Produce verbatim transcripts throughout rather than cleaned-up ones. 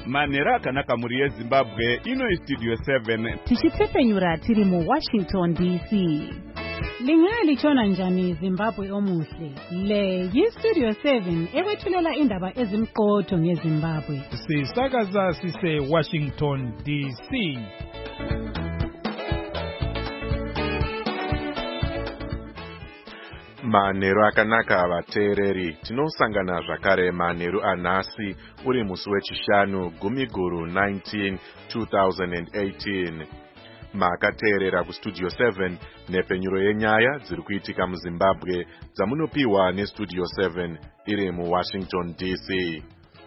Manheru akanaka muri yeZimbabwe, ino iStudio seven. Tichitsepenyura tiri mu Washington D C. Lingali chona njani Zimbabwe omuhle. Le yiStudio seven ewethulela indaba ezimqotho ngeZimbabwe. Sisakaza sise Washington D C. Manheru akanaka vateereri, tinosangana zvakare manheru anhasi uri musi wechishanu gumiguru nineteen twenty eighteen. Makateerera kuStudio seven nepenyuro yenyaya dziri kuitika muZimbabwe dzamunopiwa neStudio seven iri muWashington D C.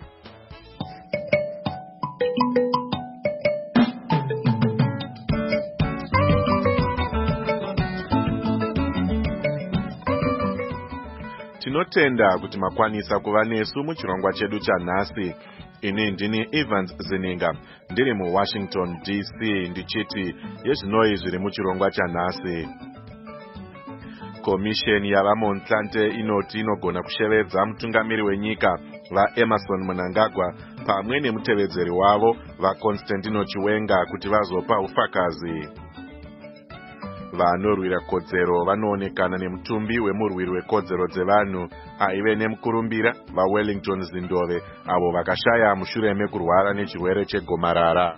Tinotenda kuti makwanisa kuva nesu muchirongwa chedu chanhasi. Ini ndini Evans Zininga, ndiri muWashington D C, ndichiti yezvinoi zviri muchirongwa chanhasi. Komisheni yavaMontlante inoti inogona kushevedza mutungamiri wenyika vaEmmerson Mnangagwa pamwe nemutevedzeri wavo vaConstantino Chiwenga kuti vazopa ufakazi. Vanorwira kodzero vanoonekana nemutumbi wemurwiri wekodzero dzevanhu aive nemukurumbira vaWellington Zindove avo vakashaya mushure mekurwara nechirwere chegomarara.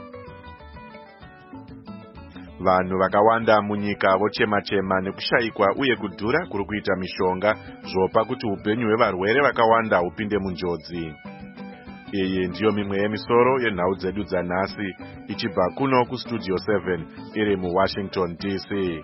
Vanhu vakawanda munyika vochema-chema nekushayikwa uye kudhura kuri kuita mishonga zvopa kuti upenyu hwevarwere vakawanda hupinde munjodzi. Iyi ndiyo mimwe yemisoro yenhau dzedu dzanhasi ichibva kuno kuStudio seven iri muWashington D C.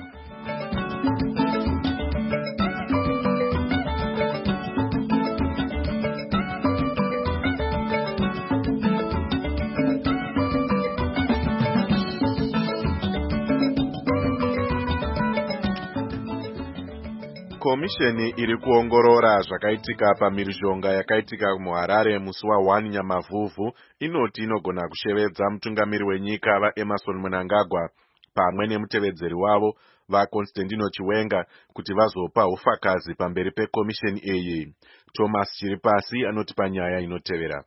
Komisheni iri kuongorora zvakaitika pamhirizhonga yakaitika muHarare musi wa1 Nyamavhuvhu inoti inogona kushevedza mutungamiri wenyika vaEmmerson Mnangagwa pamwe nemutevedzeri wavo vaConstantino Chiwenga kuti vazopa ufakazi pamberi pekomisheni iyi. Thomas Chiripasi anoti panyaya inotevera.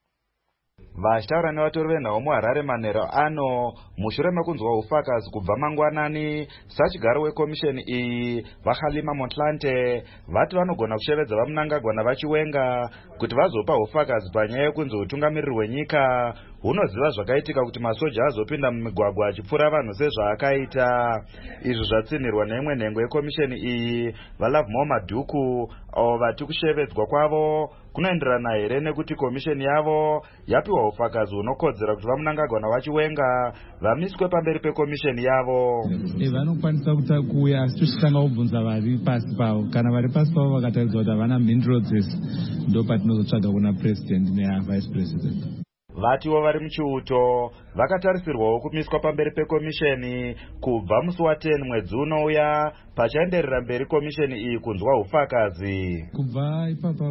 Vashtaura nevatori venhau muHarare manheru ano mushure mekunzwa ufakazi kubva mangwanani, sachigaro wekomisheni iyi vaKhalima Motlanthe vati vanogona kushevedza vaMnangagwa navaChiwenga kuti vazopa ufakazi panyaya yekunzi utungamiriri hwenyika hunoziva zvakaitika kuti masoja azopinda mumigwagwa achipfura vanhu sezvaakaita. Izvi zvatsinirwa neimwe nhengo yekomisheni iyi vaLove More Madhuku avo vati kushevedzwa kwavo kunoenderana here nekuti komisheni yavo yapiwa ufakazi hunokodzera kuti vaMnangagwa navaChiwenga vamiswe pamberi pekomisheni yavo. Vanokwanisa kuta kuuya asi tichitanga kubvunza vari pasi pavo, kana vari pasi pavo vakataridza kuti havana mhinduro dzese, ndo patinozotsvaga kuna president nevice president. Vatiwo vari muchiuto vakatarisirwawo kumiswa pamberi pekomisheni kubva musi wa ten mwedzi unouya pachaenderera mberi komisheni iyi kunzwa ufakazi. Kubva ipapa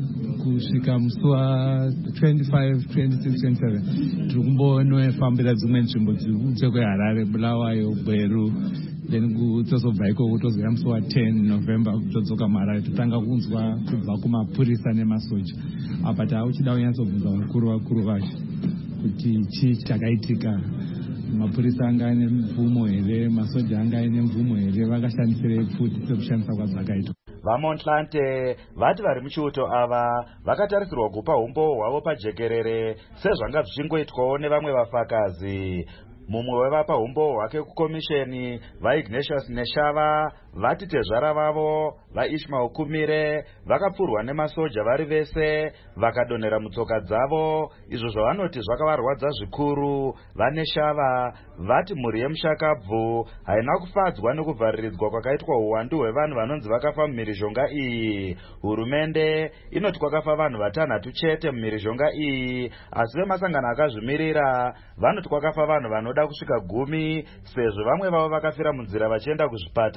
kusvika musi wa twenty-five, twenty-six, twenty-seven tiri kumbonofambira dzimwe nzvimbo dziri kweHarare, Bulawayo, Bweru, then kutozobva ikoko tozoya musi wa ten November kutodzoka muHarare totanga kunzwa kubva kumapurisa nemasoja. Apa tauchida kunyatsobvunza vakuru vakuru vacho kuti chii chakaitika, mapurisa anga ane mvumo here, masoja anga ane mvumo here, vakashandisirei futi sekushandisa kwadzakaitwa. VaMontlanthe vati vari muchiuto ava vakatarisirwa kupa umbo hwavo pajekerere sezvanga zvichingoitwawo nevamwe vafakazi. Mumwe wevapa umbo hwake kukomisheni vaIgnatius Neshava vati tezvara vavo vaIshmael Kumire vakapfurwa nemasoja vari vese vakadonhera mutsoka dzavo, izvo zvavanoti zvakavarwadza zvikuru. VaNeshava vati mhuri yemushakabvu haina kufadzwa nekuvhariridzwa kwakaitwa uwandu hwevanhu vanonzi vakafa mumhirizhonga iyi. Hurumende inoti kwakafa vanhu vatanhatu chete mumhirizhonga iyi, asi vemasangano akazvimirira vanoti kwakafa vanhu vanoda kusvika gumi sezvo vamwe vavo vakafira munzira vachienda kuzvipatara.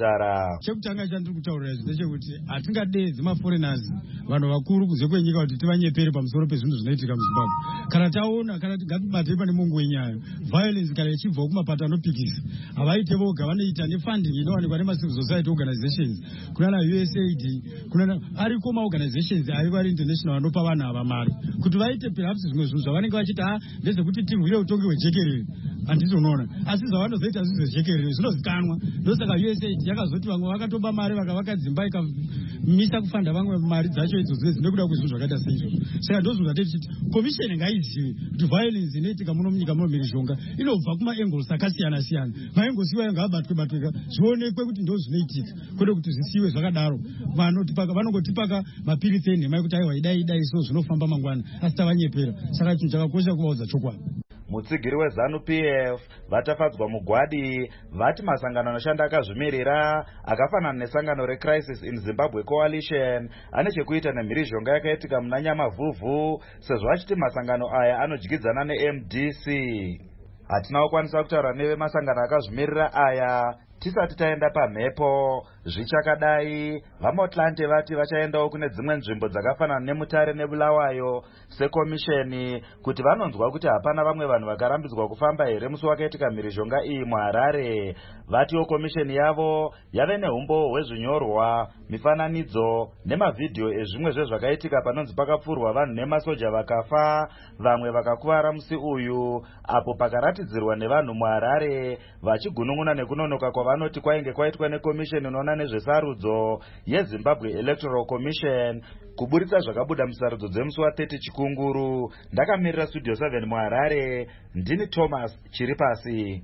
chekutanga chandiri kutaurira ndechekuti hatingadedzi maforeigners vanhu vakuru kunze kwenyika kuti tivanyepere pamusoro pezvinhu zvinoitika muZimbabwe. Kana taona kana ngatibatei pane mungu wenyayo violence kana ichibva kumapato anopikisa havaite voga, vanoita nefunding inowanikwa nemacivil society organizations kunana U S A I D kunana ariko maorganizations ariko ari international anopa vanhu ava mari kuti vaite perhaps zvimwe zvinhu zvavanenge vachiti ha ndezvekuti tirwire utongi hwejekerere handizonoona, asi zvavanozoita zvizvejekerere zvinozikanwa. Ndosaka U S A I D yakazoti vamwe vakatoba mari vakavaka dzimba ikamisa kufanda vamwe mari dzacho idzodzo dzinekuda kwezvinhu zvakaita seizvozvo. Saka ndozvakati tichiti komisheni ngaizive kuti violence inoitika muno munyika muno mhirizhonga inobva kumaangles akasiyana siyana. Maangles iwayo ngaabatwe batweka zvionekwe kuti ndo zvinoitika, kwete kuti zvisiwe zvakadaro. Vanotipaka vanongotipaka mapiritsi enhema ekuti aiwa idai idai so zvinofamba mangwana asi tavanyepera. Saka chinhu chakakosha kuvaudza chokwadi. Mutsigiri weZanu P F vatafadzwa mugwadi vati masangano anoshanda akazvimirira akafanana nesangano reCrisis in Zimbabwe Coalition ane chekuita nemhirizhonga yakaitika muna Nyamavhuvhu, sezvo achiti masangano aya anodyidzana neM D C. Hatina kukwanisa kutaura nevemasangano akazvimirira aya tisati taenda pamhepo. Zvichakadai vaMotlante vati vachaendawo kune dzimwe nzvimbo dzakafanana neMutare neBulawayo sekomisheni kuti vanonzwa kuti hapana vamwe vanhu vakarambidzwa kufamba here musi wakaitika mhirizhonga iyi muHarare. Vatiwo komisheni yavo yave neumbo hwezvinyorwa, mifananidzo nemavhidhiyo ezvimwe zvezvakaitika panonzi pakapfurwa vanhu nemasoja vakafa, vamwe vakakuvara musi uyu, apo pakaratidzirwa nevanhu muHarare vachigunun'una nekunonoka kwavanoti kwainge kwaitwa nekomisheni inoona nezvesarudzo yeZimbabwe Electoral Commission kuburitsa zvakabuda musarudzo dzemusi wa30 Chikunguru. Ndakamirira Studio seven muHarare, ndini Thomas Chiripasi.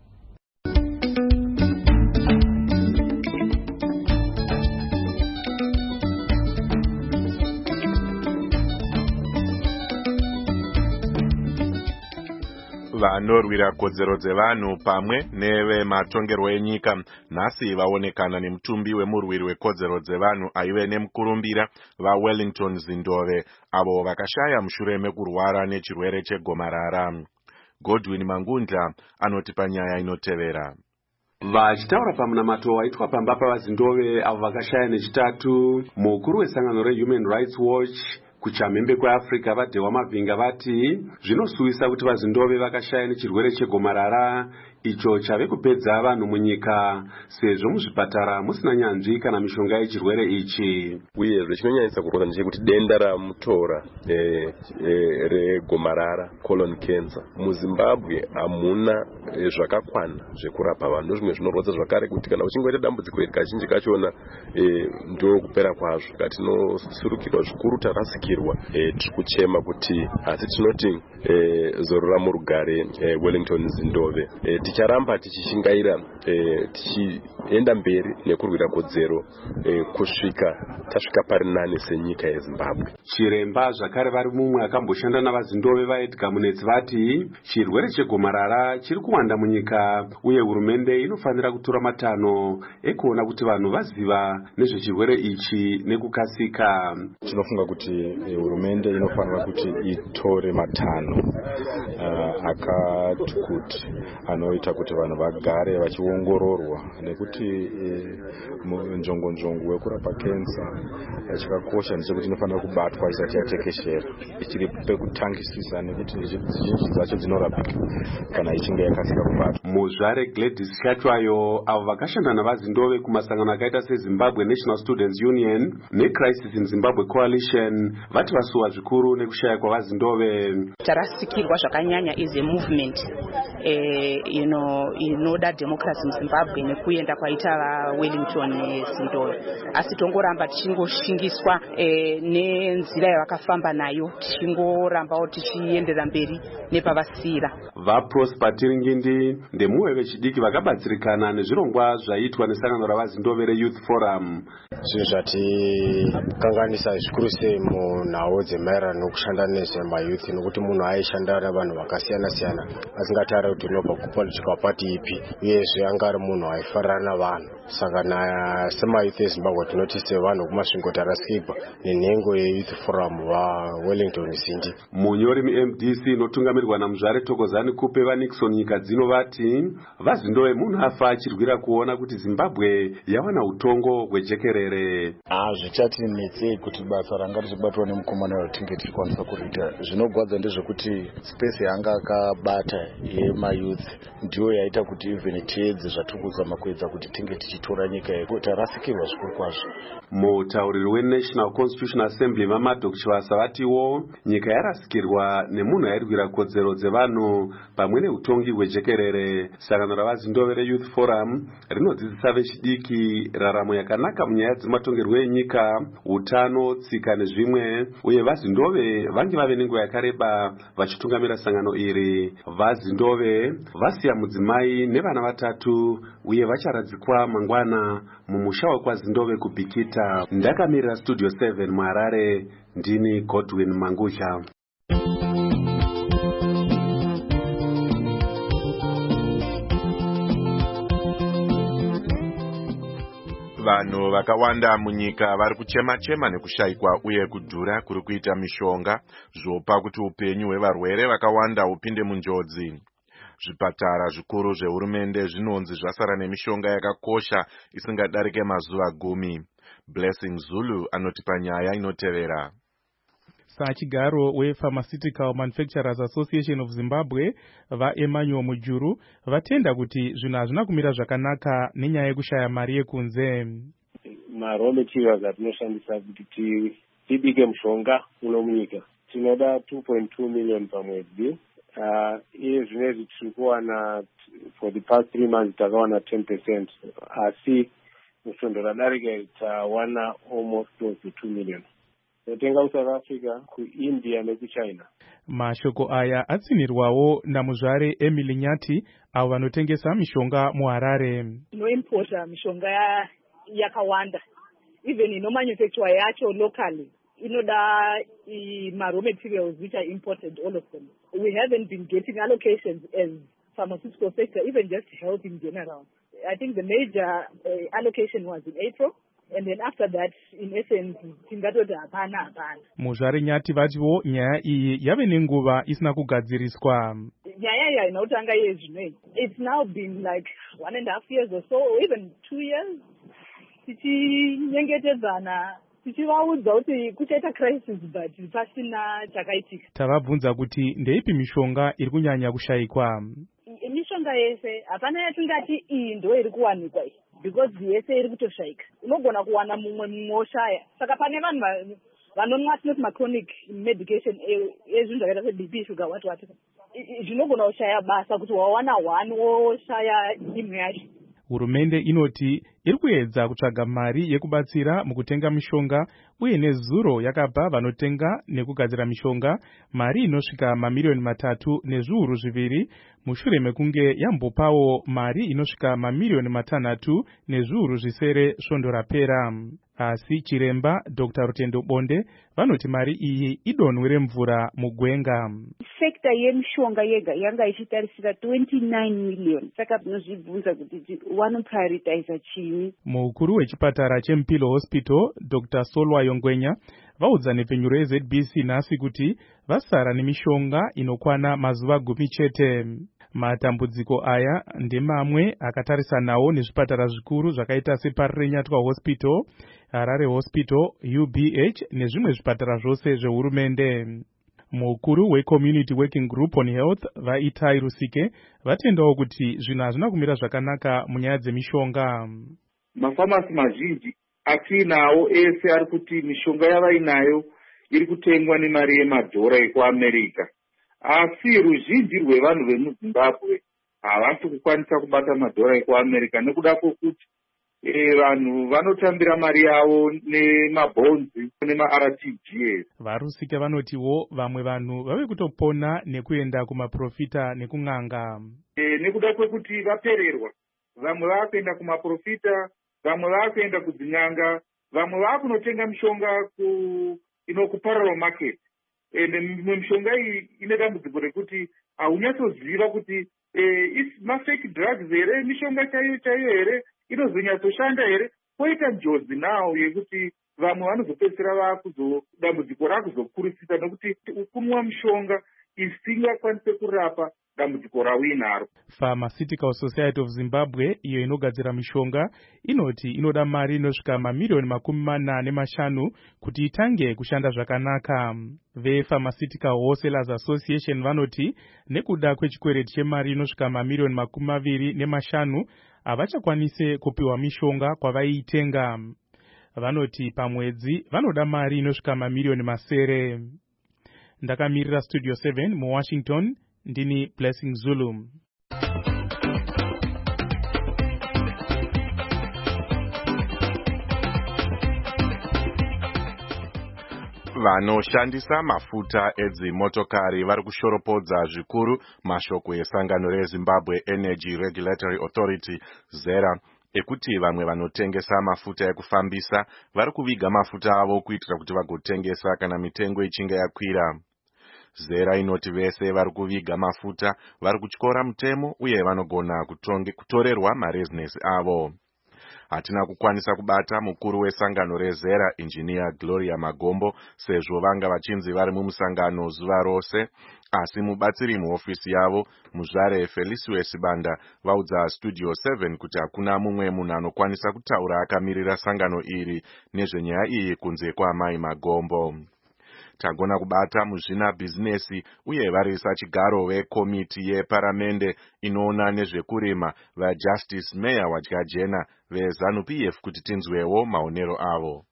vanorwira kodzero dzevanhu pamwe nevematongerwo enyika nhasi vaonekana nemutumbi wemurwiri wekodzero dzevanhu aive nemukurumbira vaWellington Zindove avo vakashaya mushure mekurwara nechirwere chegomarara. Godwin Mangunda anoti panyaya inotevera. Vachitaura pamunamato waitwa pamba pavaZindove avo vakashaya nechitatu, mukuru wesangano reHuman Rights Watch kuchamhembe kweAfrica vaDhewa Mavhinga vati zvinosuwisa kuti vaZindove vakashaya nechirwere chegomarara icho chave kupedza vanhu munyika sezvo muzvipatara musina nyanzvi kana mishonga yechirwere ichi. Uyezve chinonyanyisa kurwadza ndechekuti denda ramutora e, e, regomarara colon cancer muZimbabwe hamuna e, zvakakwana zvekurapa vanhu. Ndozvimwe zvinorwadza zvakare kuti kana uchingoita dambudziko iri kazhinji kachona e, ndo kupera kwazvo. Katinosurukirwa zvikuru tarasikirwa e, tiri kuchema kuti asi tinoti e, zorora murugare e, Wellington Zindove e, ticharamba tichishingaira e, tichienda mberi nekurwira kodzero e, kusvika tasvika pari nani senyika yeZimbabwe. Chiremba zvakare vari mumwe akamboshanda navaZindove vaEdgar Munetsi vati chirwere chegomarara chiri kuwanda munyika uye hurumende inofanira kutora matanho ekuona kuti vanhu vaziva nezvechirwere ichi nekukasika. Tinofunga kuti hurumende inofanira kuti itore matanho uh, akati kuti anoita kuti vanhu vagare vachiongororwa nekuti e, njongo njongo wekurapa kensa chakakosha ndechekuti inofanira kubatwa isati yatekeshera ichiri pekutangisisa nekuti zhinji dzacho dzinorapika kana ichinge yakasika kubatwa. Muzvare Gladys Shatwayo avo vakashanda navaZindove kumasangano akaita seZimbabwe National Students Union neCrisis in Zimbabwe Coalition vati vasuwa zvikuru nekushaya kwavaZindove. Tarasikirwa zvakanyanya is a movement eh, you know, inoda democracy muZimbabwe nekuenda kwaita vaWellington Zindove, asi tongoramba tichingoshingiswa eh, nenzira yavakafamba nayo, tichingorambawo tichiendera mberi nepavasira. VaProsper Tiringindi ndemumwe vechidiki vakabatsirikana nezvirongwa zvaitwa nesangano ravaZindove reYouth Forum. Zvinhu zvatikanganisa zvikuru sei munhau dzemaererano nokushanda nezvemayouth nokuti munhu aishanda navanhu vakasiyana siyana asingatauri kuti unobva kupolitical party ipi uyezve anga ari munhu aifarana navanhu. saka nasemayouth ezimbabwe tinoti sevanhu kumasvingo taraskipa nenhengo yeyouth forum vaWellington Sindi. Munyori mu-M D C inotungamirirwa naMuzvare Thokozani Kupe vaNixon nyika dzino vati vazindove munhu afa achirwira kuona kuti Zimbabwe yawana utongo hwejekerere. Hazvichatinetsei kuti basa ranga richibatwa nemukomana watinge tichikwanisa kuriita. Zvinogwadza ndezvekuti space yanga akabata yemayouth ndiyo yaita kuti even tiedze zvatiri kuzama kuedza kuti tinge tichitora nyika yedu tarasikirwa zvikuru kwazvo. Mutauriri weNational Constitutional Assembly vaMadok Chivasa vatiwo nyika yarasikirwa nemunhu airwira kodzero dzevanhu pamwe neutongi hwejekerere. Sangano ravazindove reYouth Forum rinodzidzisa vechidiki raramo yakanaka munyaya dzematongerwo enyika, utano, tsika nezvimwe, uye vazindove vange vave nenguva yakareba vachitungamira sangano iri. Vazindove vasiya mudzimai nevana vatatu uye vacharadzikwa mangwana mumusha wekwazindove kuBhikita. Ndakamirira Studio seven muHarare, ndini Godwin Mangusha. Vanhu vakawanda munyika vari kuchema-chema nekushayikwa uye kudhura kuri kuita mishonga zvopa kuti upenyu hwevarwere vakawanda hupinde munjodzi. Zvipatara zvikuru zvehurumende zvinonzi zvasara nemishonga yakakosha isingadarike mazuva gumi. Blessing Zulu anotipa nyaya inotevera. Sachigaro wePharmaceutical Manufacturers Association of Zimbabwe vaEmmanuel Mujuru vatenda kuti zvinhu hazvina kumira zvakanaka nenyaya yekushaya mari yekunze. Maraw materials atinoshandisa kuti tibike mushonga uno munyika tinoda two point two million pamwedzi. Iye zvinezvi tiri kuwana for the past three months takawana ten percent, asi mushonga radarika tawana almost close to two million. Totenga kuSouth Africa, kuIndia nekuChina. Mashoko aya atsinirwawo naMuzvare Emily Nyati avo vanotengesa mishonga muHarare. Inoimporta mishonga yakawanda, even inomanufacture yacho locally. Inoda ma-raw materials which are imported, all of them. We haven't been getting allocations as pharmaceutical sector, even just health in general. I think the major uh, allocation was in April. And then after that, in essence, tingatoti hapana hapana. Muzvare Nyati vatiwo nyaya iyi yave nenguva isina kugadziriswa. Nyaya iyi inotanga yezvinoi. It's now been like one and a half years or so, or even two years. Tichinyengetedzana, tichivaudza kuti kuchaita crisis but pasina chakaitika. Tavabvunza kuti ndeipi mishonga iri kunyanya kushayikwa. Mishonga yese hapana yatingati iyi ndo iri kuwanikwa iyi. Because yese iri kutoshayika. Unogona kuwana mumwe mumwe oshaya. Saka pane vanhu vanomwa tinoti machronic medication ezvinhu zvakaita seB P, sugar, what what. Zvinogona kushaya basa kuti wawana one oshaya imwe yacho. Hurumende inoti iri kuedza kutsvaga mari yekubatsira mukutenga mishonga uye nezuro yakapa vanotenga nekugadzira mishonga mari inosvika mamiliyoni matatu nezviuru zviviri mushure mekunge yambopawo mari inosvika mamiliyoni matanhatu nezviuru zvisere svondo rapera. Asi chiremba Doctor Rutendo Bonde vanoti mari iyi idonhwe remvura mugwenga. Sekta yemishonga yega yanga ichitarisira twenty-nine million. Saka tinozvibvunza kuti wanoprioritiza chini. Mukuru wechipatara cheMpilo Hospital Doctor Solwayo Ngwenya vaudza nepfenyuro yeZ B C nhasi kuti vasara nemishonga inokwana mazuva gumi chete. Matambudziko aya ndemamwe akatarisanawo nezvipatara zvikuru zvakaita seParire Nyatwa Hospital, Harare Hospital, U B H nezvimwe zvipatara zvose zvehurumende. Mukuru weCommunity Working Group on Health vaItai Rusike vatendawo kuti zvinhu hazvina kumira zvakanaka munyaya dzemishonga. Mafamasi mazhinji atinawo ese ari kuti mishonga yavainayo iri kutengwa nemari yemadhora ekuAmerica. Asi ruzhinji rwevanhu vemuZimbabwe havasi kukwanisa kubata madhora ekuAmerica nekuda kwokuti vanhu vanotambira mari yavo nemabhonzi nemaR T G S. Varusike vanotiwo vamwe vanhu vave kutopona nekuenda kumaprofita nekung'anga. E, nekuda kwekuti vapererwa, vamwe vakuenda kumaprofita, vamwe vakuenda kudzin'anga, vamwe vakunotenga mishonga ku inokuparallel market. Ende mishonga iyi ine dambudziko rekuti haunatsoziva kuti e, mafake drugs here, mishonga chaiyo chaiyo here, inozonyatsoshanda here? Poita njodzi nawo yekuti vamwe vanozopedzisira vakuzo dambudziko rakuzokurisisa nekuti kunwa mushonga isingakwanise kurapa dambudziko rawinaro. Pharmaceutical Society of Zimbabwe iyo inogadzira mishonga inoti inoda mari inosvika mamiliyoni makumi mana nemashanu kuti itange kushanda zvakanaka. VePharmaceutical Wholesalers Association vanoti nekuda kwechikwereti chemari inosvika mamiliyoni makumi maviri nemashanu havachakwanise kupiwa mishonga kwavaiitenga. Vanoti pamwedzi vanoda mari inosvika mamiliyoni masere. Ndakamirira Studio seven muWashington, ndini Blessing Zulu. Vanoshandisa mafuta edzimotokari vari kushoropodza zvikuru mashoko esangano reZimbabwe Energy Regulatory Authority ZERA ekuti vamwe vanotengesa mafuta ekufambisa vari kuviga mafuta avo kuitira kuti vagotengesa kana mitengo ichinge yakwira. ZERA inoti vese vari kuviga mafuta vari kutyora mutemo uye vanogona kutorerwa marezinesi avo. Hatina kukwanisa kubata mukuru wesangano reZERA Engineer Gloria Magombo sezvo vanga vachinzi vari mumusangano zuva rose, asi mubatsiri muofisi yavo muzvare Felicius Banda vaudza Studio seven kuti hakuna mumwe munhu anokwanisa kutaura akamirira sangano iri nezvenyaya iyi kunze kwaMai Magombo. Tagona kubata muzvina bhizinesi uye varisa chigaro vekomiti yeparamende inoona nezvekurima vaJustice Meya Wadyajena veZANU P F kuti tinzwewo maonero avo.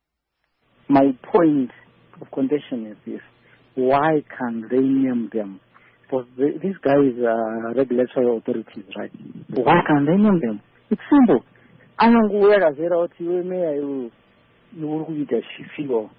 My point of contention is this: why can they name them? Because the, these guys are regulatory authorities, right? Why can they name them? It's simple. Ananguwera zera oti we Meya you uri kuita fuel.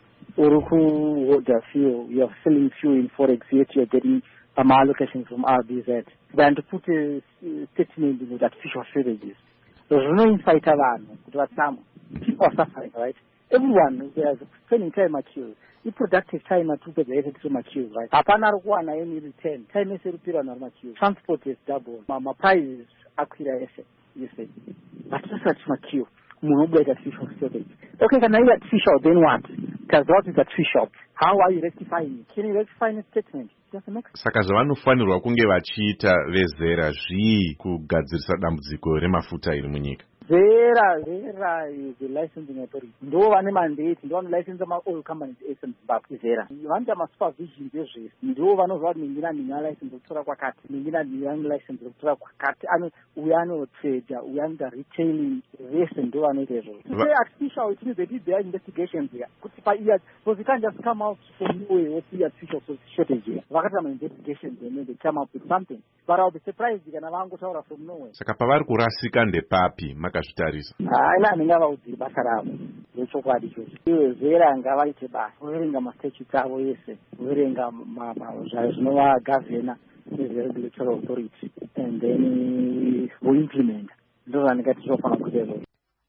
Uruku fuel, you are selling fuel in Forex, yet you are getting some allocation from R B Z. Then to put a statement with artificial shortages. There's no insight around but some people are suffering, right? Everyone is spending time at you. The productive time at two percent to my queue, right? Apana one I only return. Time is a repair on my queue. Transport is double. My price is accurate, you say. But just such my queue. Artificial shortage. Okay, can I artificial? Then what? Because what is artificial? How are you rectifying it? Can you rectify the statement? Saka zvavanofanirwa kunge vachiita vezera zvii kugadzirisa dambudziko remafuta iri munyika. ZERA, ZERA is the licensing authority. Ndo vane mandate, ndo vano license ma oil companies ese muZimbabwe ZERA. Vanoita ma supervision zvezvese. Ndo vanozva kuti mingina ndina license kutora kwakati, mingina ndina license kutora kwakati. Ano uya ano trader, uya ano retailing, vese ndo vanoita izvozvo. To say artificial, it means they did their investigations here. Kuti pa iya, because you can't just come out from nowhere with the artificial shortage here. Vakata ma investigations and they come up with something. But I'll be surprised kana vangotaura from nowhere. Saka pavari kurasika ndepapi makazvitarisa? Haina ndingavaudzi basa ravo rechokwadi ichocho. Iwe ZERA ngavaite basa, kuverenga mastatutes avo yese, kuverenga zvinovagavhena nezveregulatory authority, and then voimplement. Ndo zvandingati zvofanira kuita izvozvo.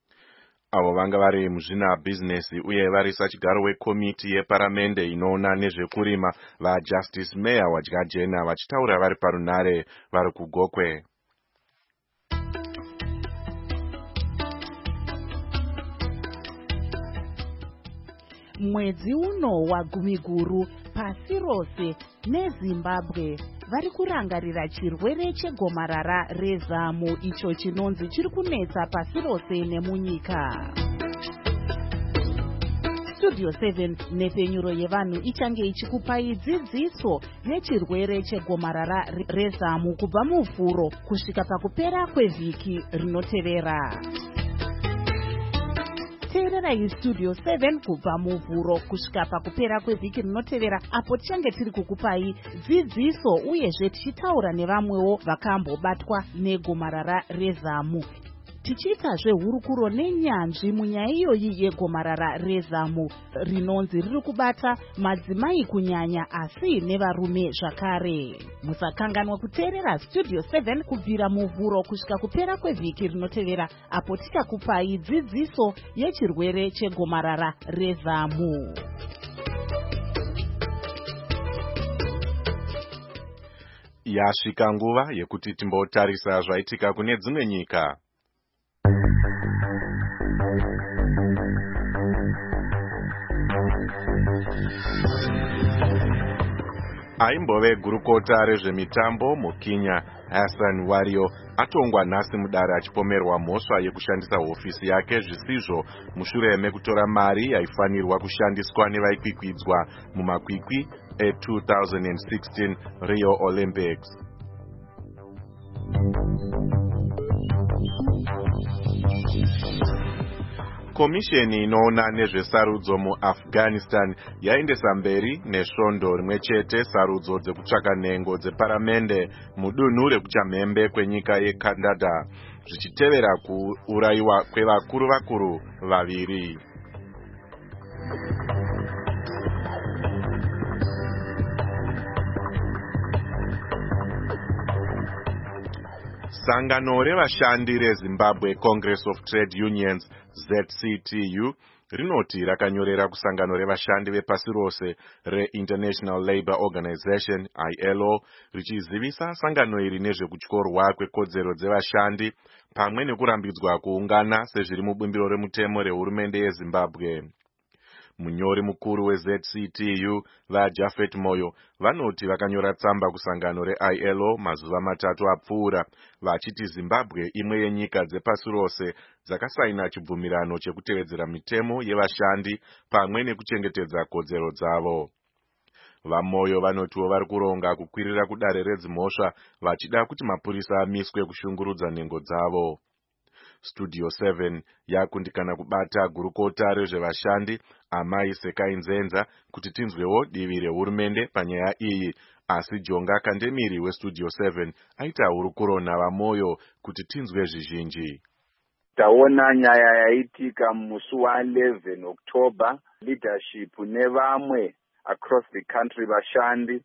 Avo vanga vari muzvina bhizinesi uye varisa chigaro wekomiti yeparamende inoona nezvekurima vaJustice Meya Wadyajena vachitaura vari parunare vari kuGokwe. Mwedzi uno wagumi guru pasi rose neZimbabwe vari kurangarira chirwere chegomarara rezamu icho chinonzi chiri kunetsa pasi rose nemunyika. Studio seven nepfenyuro yevanhu ichange ichikupai dzidziso yechirwere chegomarara rezamu kubva muvhuro kusvika pakupera kwevhiki rinotevera. Teererai Studio seven kubva muvhuro kusvika pakupera kwevhiki rinotevera apo tichange tiri kukupai dzidziso uyezve tichitaura nevamwewo vakambobatwa negomarara rezamu. Tichiitazve hurukuro nenyanzvi munyaya iyoyi yegomarara rezamu rinonzi riri kubata madzimai kunyanya asi nevarume zvakare. Musakanganwa kuteerera Studio seven kubvira muvhuro kusvika kupera kwevhiki rinotevera apo tichakupai dzidziso yechirwere chegomarara rezamu. Yasvika nguva yekuti timbotarisa zvaitika kune dzimwe nyika. aimbove gurukota rezvemitambo muKenya Hassan Wario atongwa nhasi mudare achipomerwa mhosva yekushandisa hofisi yake zvisizvo mushure mekutora mari yaifanirwa kushandiswa nevaikwikwidza mumakwikwi e-two thousand sixteen Rio Olympics. Komisheni inoona nezvesarudzo muAfghanistan yaendesa mberi nesvondo rimwe chete sarudzo dzekutsvaka nhengo dzeparamende mudunhu rekuchamhembe kwenyika yeCanada zvichitevera kuurayiwa kwevakuru vakuru vaviri. Sangano revashandi reZimbabwe Congress of Trade Unions Z C T U rinoti rakanyorera kusangano revashandi vepasi rose reInternational Labour Organization I L O richizivisa sangano iri nezvekutyorwa kwekodzero dzevashandi pamwe nekurambidzwa kuungana sezviri mubumbiro remutemo rehurumende yeZimbabwe. Munyori mukuru weZ C T U vaJafet Moyo vanoti vakanyora tsamba kusangano reI L O mazuva matatu apfuura vachiti Zimbabwe imwe yenyika dzepasi rose dzakasaina chibvumirano chekutevedzera mitemo yevashandi pamwe nekuchengetedza kodzero dzavo. VaMoyo vanotiwo vari kuronga kukwirira kudare redzimhosva vachida kuti mapurisa amiswe kushungurudza nhengo dzavo. Studio seven yakundikana kubata gurukota rezvevashandi Amai Sekai Nzenza kuti tinzwewo divi rehurumende panyaya iyi, asi Jonga Kandemiri weStudio seven aita hurukuro navaMoyo kuti tinzwe zvizhinji. Taona nyaya yaitika musi wa11 October, leadership nevamwe across the country vashandi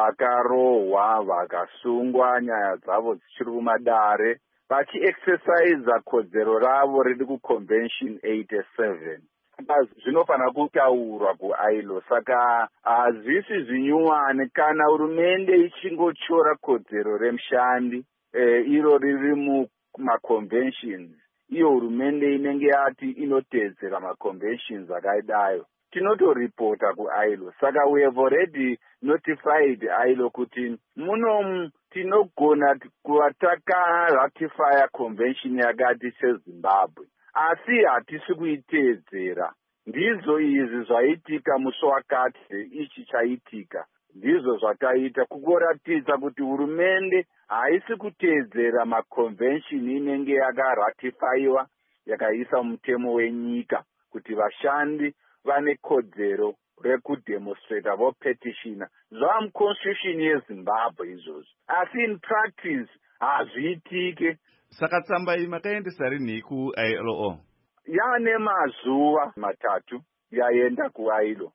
vakarohwa vakasungwa nyaya dzavo dzichiri kumadare vachi-exercise kodzero ravo riri kuConvention eighty-seven. Zvinofanira kutaurwa kuI L O, saka hazvisi zvinyuwane kana hurumende ichingochora kodzero remushandi e, iro riri mumaconventions, iyo hurumende inenge yati inotedzera maconventions akaidayo. Tinotoripota kuI L O, saka we have already notified I L O kuti muno tinogona kuva takaratifya convention yakati seZimbabwe, asi hatisi kuitedzera. Ndizvo izvi zvaitika musi wakati ichi chaitika. Ndizvo zvakaita kukoratidza kuti hurumende haisi kutedzera maconvention inenge yakaratifyiwa yakaisa mutemo wenyika kuti vashandi vane kodzero rekudemonstrata vopetitiona zvamuconstitution yeZimbabwe izvozvo, asi in practice hazviitike. Saka tsamba iyi makaendesa rini kuI L O? Yaane mazuva matatu yaenda kuI L O.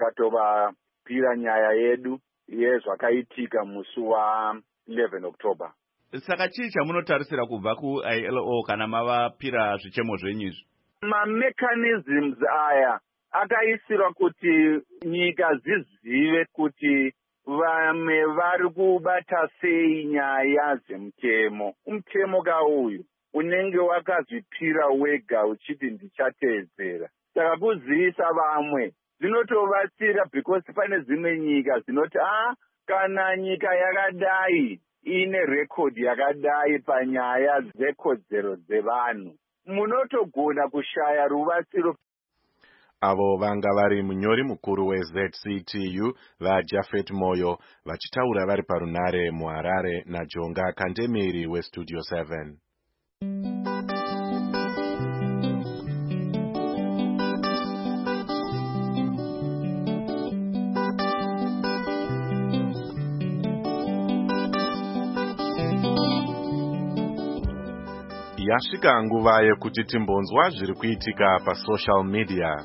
Takatovapira nyaya yedu yezvakaitika musi wa11 October. Saka chii chamunotarisira kubva kuI L O kana mavapira zvichemo zvenyu izvi? Mamechanisms aya akaisirwa kuti nyika dzizive kuti vamwe vari kubata sei nyaya dzemutemo. Umutemo kauyu unenge wakazvipira wega uchiti ndichatedzera. Saka kuzivisa vamwe zvinotovatsira because pane dzimwe nyika dzinoti ah kana nyika yakadai ine record yakadai panyaya dzekodzero dzevanhu, munotogona kushaya rubatsiro. Avo vanga vari munyori mukuru weZ C T U vaJafet Moyo vachitaura vari parunare muHarare naJonga Kandemiri weStudio seven. Yasvika nguva yekuti timbonzwa zviri kuitika pasocial media.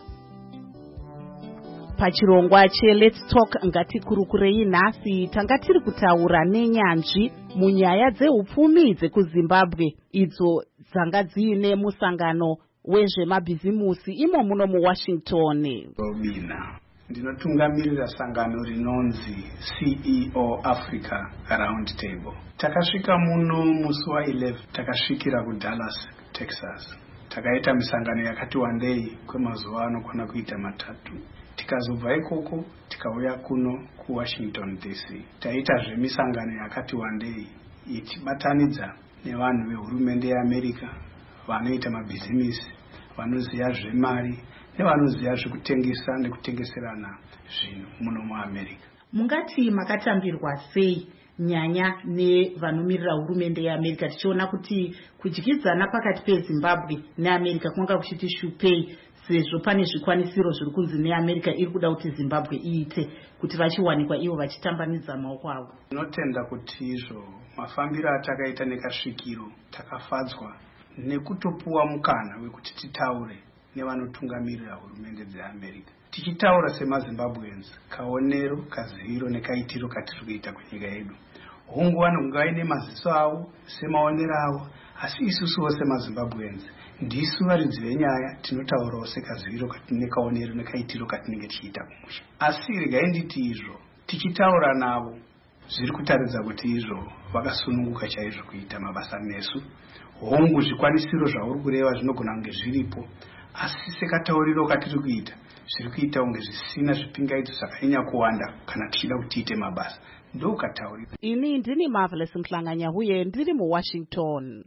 Pachirongwa cheLet's Talk ngatikurukurei nhasi tanga tiri kutaura nenyanzvi munyaya dzeupfumi dzekuZimbabwe idzo dzanga dziine musangano wezvemabhizimusi imo muno muWashington. Robina ndinotungamirira sangano rinonzi C E O Africa Round Table. Takasvika muno musi wa11 takasvikira kuDallas, Texas. Takaita misangano yakati wandei kwemazuva anokwana kuita matatu. Tikazobva ikoko tikauya kuno kuwashington D C taita zvemisangano yakati wandei ichibatanidza nevanhu vehurumende yeAmerica vanoita mabhizimisi, vanoziva zvemari nevanoziva zvekutengesa nekutengeserana zvinhu muno muAmerica. Mungati makatambirwa sei nyanya nevanomiririra hurumende yeAmerica tichiona kuti kudyidzana pakati peZimbabwe neAmerica kunga kuchiti shupei sezvo pane zvikwanisiro zviri kunzi neAmerica iri kuda kuti Zimbabwe iite kuti vachiwanikwa ivo vachitambanidza maoko avo? Tinotenda kuti izvo mafambiro atakaita nekasvikiro takafadzwa nekutopuwa mukana wekuti titaure nevanotungamirira hurumende dzeAmerica, tichitaura semaZimbabweans kaonero, kaziviro nekaitiro katiri kuita kunyika yedu. Hunguva nongaine maziso avo semaonero avo, asi isusuwo semaZimbabweans ndisu varidzi venyaya tinotaurawo sekaziviro nekaonero nekaitiro katinenge tichiita kumusha. Asi regai nditi izvo tichitaura navo zviri kutaridza kuti izvo vakasununguka chaizvo kuita mabasa nesu. Hongu zvikwanisiro zvauri kureva zvinogona kunge zviripo, asi sekatauriro katiri kuita zviri kuita kunge zvisina zvipingaito zvakanyanya kuwanda kana tichida kuti tiite mabasa. Ndokataurira. Ini ndini Marvelous Mhlanganya huye ndiri muWashington.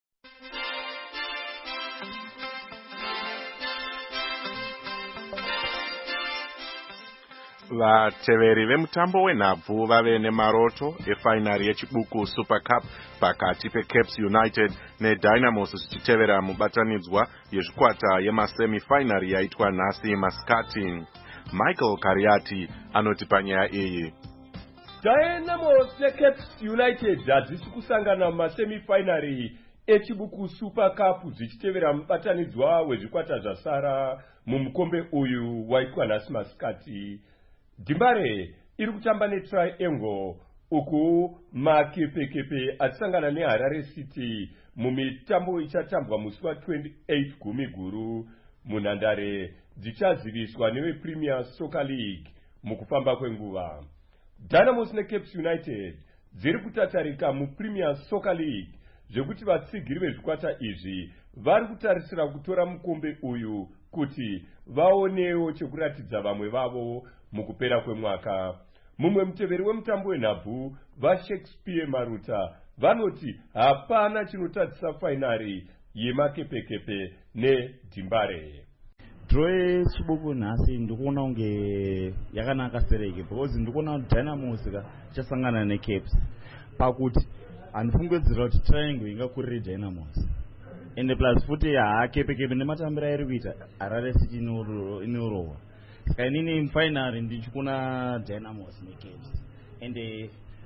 vateveri vemutambo wenhabvu vave nemaroto efainari yechibuku Super Cup pakati peCaps United neDynamos zvichitevera mubatanidzwa yezvikwata yemasemifinari yaitwa nhasi Mascati. Michael Kariati anoti panyaya iyi. Dynamos neCaps United hadzisi kusangana mumasemifinari echibuku Super Cup zvichitevera mubatanidzwa wezvikwata zvasara mumukombe uyu waitwa nhasi Mascati. Dimbare iri kutamba neTriangle uku makepekepe achisangana neHarare City mumitambo ichatambwa musi wa twenty-eight gumi guru munhandare dzichaziviswa nevePremier Soccer League mukufamba kwenguva. Dynamos neCaps United dziri kutatarika muPremier Soccer League zvekuti vatsigiri vezvikwata izvi vari kutarisira kutora mukombe uyu kuti vaonewo chekuratidza vamwe vavo mukupera kwemwaka. Mumwe muteveri wemutambo wenhabvu vaShakespeare Maruta vanoti hapana chinotadzisa fainari yemakepekepe neDimbare. Draw yechibuku nhasi ndikuona kunge yakanaka sereke because ndikuona kuti Dynamos ichasangana neCaps pakuti handifungedzera kuti Triangle ingakurire Dynamos ende plus futi hakepekepe nematambiro airi kuita Harare City inorohwa. Saka inini mufinari ndichikuona Dynamos neCaps ende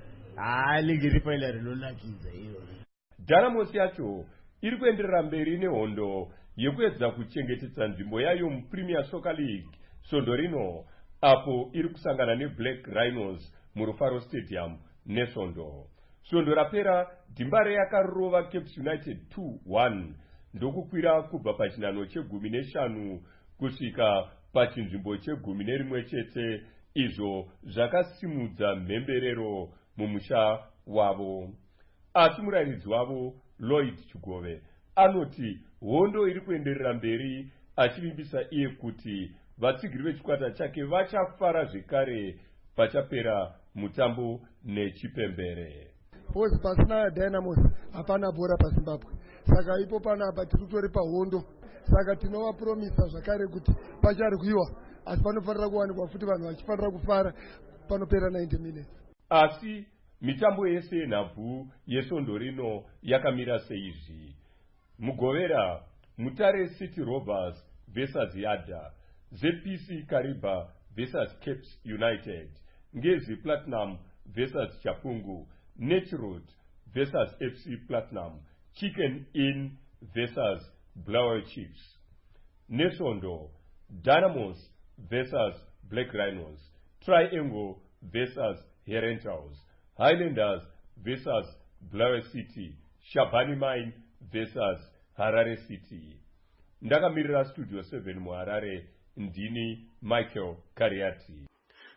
haligi rifainari rinonakidza iyo. Dynamos yacho iri kuenderera mberi nehondo yekuedza kuchengetedza nzvimbo yayo muPremier Soccer League svondo rino apo iri kusangana neBlack Rhinos muRufaro Stadium nesvondo. Svondo rapera Dimbare yakarova Caps United two one ndokukwira kubva pachinhano chegumi neshanu kusvika pachinzvimbo chegumi nerimwe chete, izvo zvakasimudza mhemberero mumusha wavo. Asi murairidzi wavo Lloyd Chigove anoti hondo iri kuenderera mberi, achivimbisa iye kuti vatsigiri vechikwata chake vachafara zvekare pachapera mutambo nechipembere. Bozi pasina Dynamos hapana bhora paZimbabwe, saka ipo panapa tiritori pahondo, saka tinovapromisa zvakare kuti pachari kuiwa, asi panofanira kuwanikwa futi vanhu vachifanira kufara panopera ninety minutes. Asi mitambo yese yenhabvu yesvondo rino yakamira seizvi. Mugovera Mutare City Rovers versus Yada, Z P C Kariba versus Caps United, Ngezi Platinum versus Chapungu, Netrod versus F C Platinum, Chicken Inn versus Blower Chiefs. Nesvondo, Dynamos versus Black Rhinos, Triangle versus Herentals, Highlanders versus Blower City, Shabani Mine versus Harare City. Ndakamirira Studio seven muHarare, ndini Michael Kariati.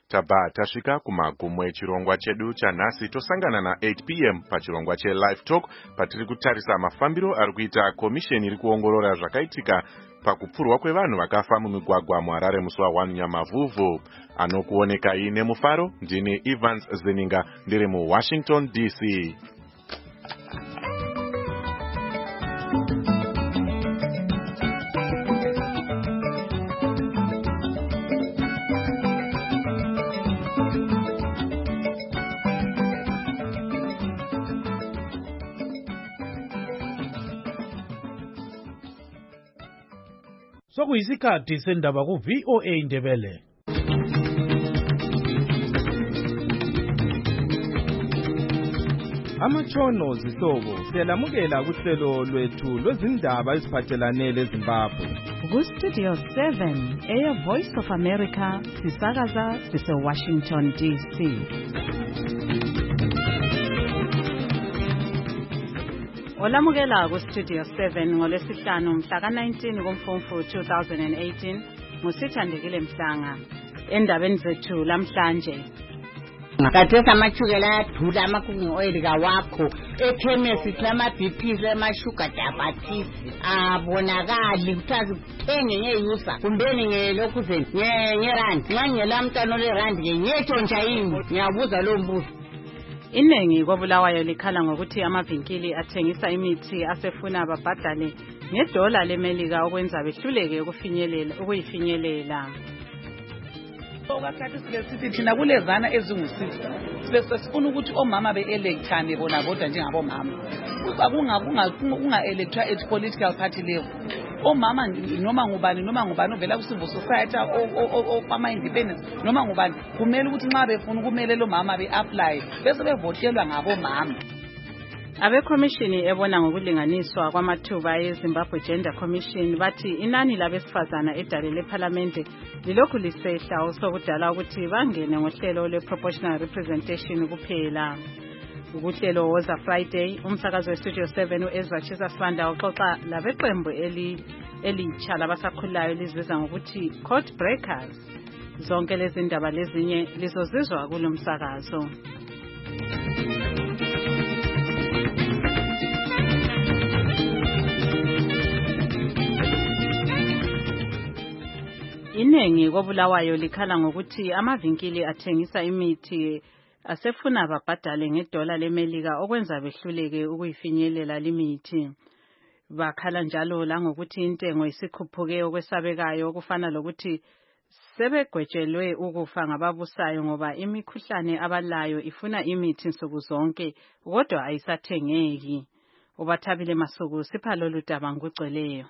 tabva tasvika kumagumo echirongwa chedu chanhasi. Tosangana na eight p m pachirongwa che-Live Talk patiri kutarisa mafambiro ari kuita komisheni iri kuongorora zvakaitika pakupfurwa kwevanhu vakafa mumigwagwa muHarare musi wa-one Nyamavhuvhu. Anokuoneka ine mufaro ndini Evans Zeninga ndiri muWashington D C. Sokuyisikhathi sendaba ku-V O A Ndebele. Amatshono zihlobo siyalamukela kuhlelo lwethu lwezindaba eziphathelane leZimbabwe. Ku-Studio seven, Air Voice of America, sisakaza sise-Washington D C. Olamukela ku-Studio seven ngolwesihlanu mhla ka-nineteen kuMfumfu two thousand eighteen ngusithandekile Mhlanga. Endabeni zethu lamhlanje. Kathesa amachukela ayadula amakungu oil kawakho ekhemesi lama B P lama sugar diabetes abonakali kuthazi kuthenge ngeyusa kumbeni ngelokhu zen ngerand ngangela mntana ole rand ngiyetshontsha yini ngiyabuza lo mbuzo. Inengi kwabulawayo likhala ngokuthi amavinkili athengisa imithi asefuna babhadale ngedola lemelika okwenza behluleke ukufinyelela ukuyifinyelela. Okakhathi silesithi thina kulezana ezingusisi bese sifuna ukuthi omama be-electane bona bodwa njengabomama kunga-electwa at political party level. Omama noma ngubani noma ngubani ovela ku-civil society ama-independence noma ngubani kumele ukuthi nxa befuna kumele lo mama be-apply bese bevotelwa ngabomama. Abekhomishini ebona ngokulinganiswa kwamathuba eZimbabwe Gender Commission bathi inani labesifazana edale leParliament lilokhu lisehla osokudala ukuthi bangene ngohlelo lwe-proportional representation kuphela. Ukuhlelo woza Friday, umsakazo weStudio seven uEzra Chisa Sibanda uxoxa labeqembu elitsha labasakhulayo lizibiza ngokuthi Code Breakers. Zonke lezi ndaba lezinye lizozizwa kulo msakazo. Inengi kobulawayo likhala ngokuthi amavinkili athengisa imithi asefuna babhadale ngedola lemelika okwenza behluleke ukuyifinyelela limithi. Bakhala njalo la ngokuthi intengo isikhuphuke okwesabekayo okufana lokuthi sebegwetshelwe ukufa ngababusayo ngoba imikhuhlane abalayo ifuna imithi nsuku zonke kodwa ayisathengeki. Ubathabile Masuku sipha lolu daba ngugcweleyo.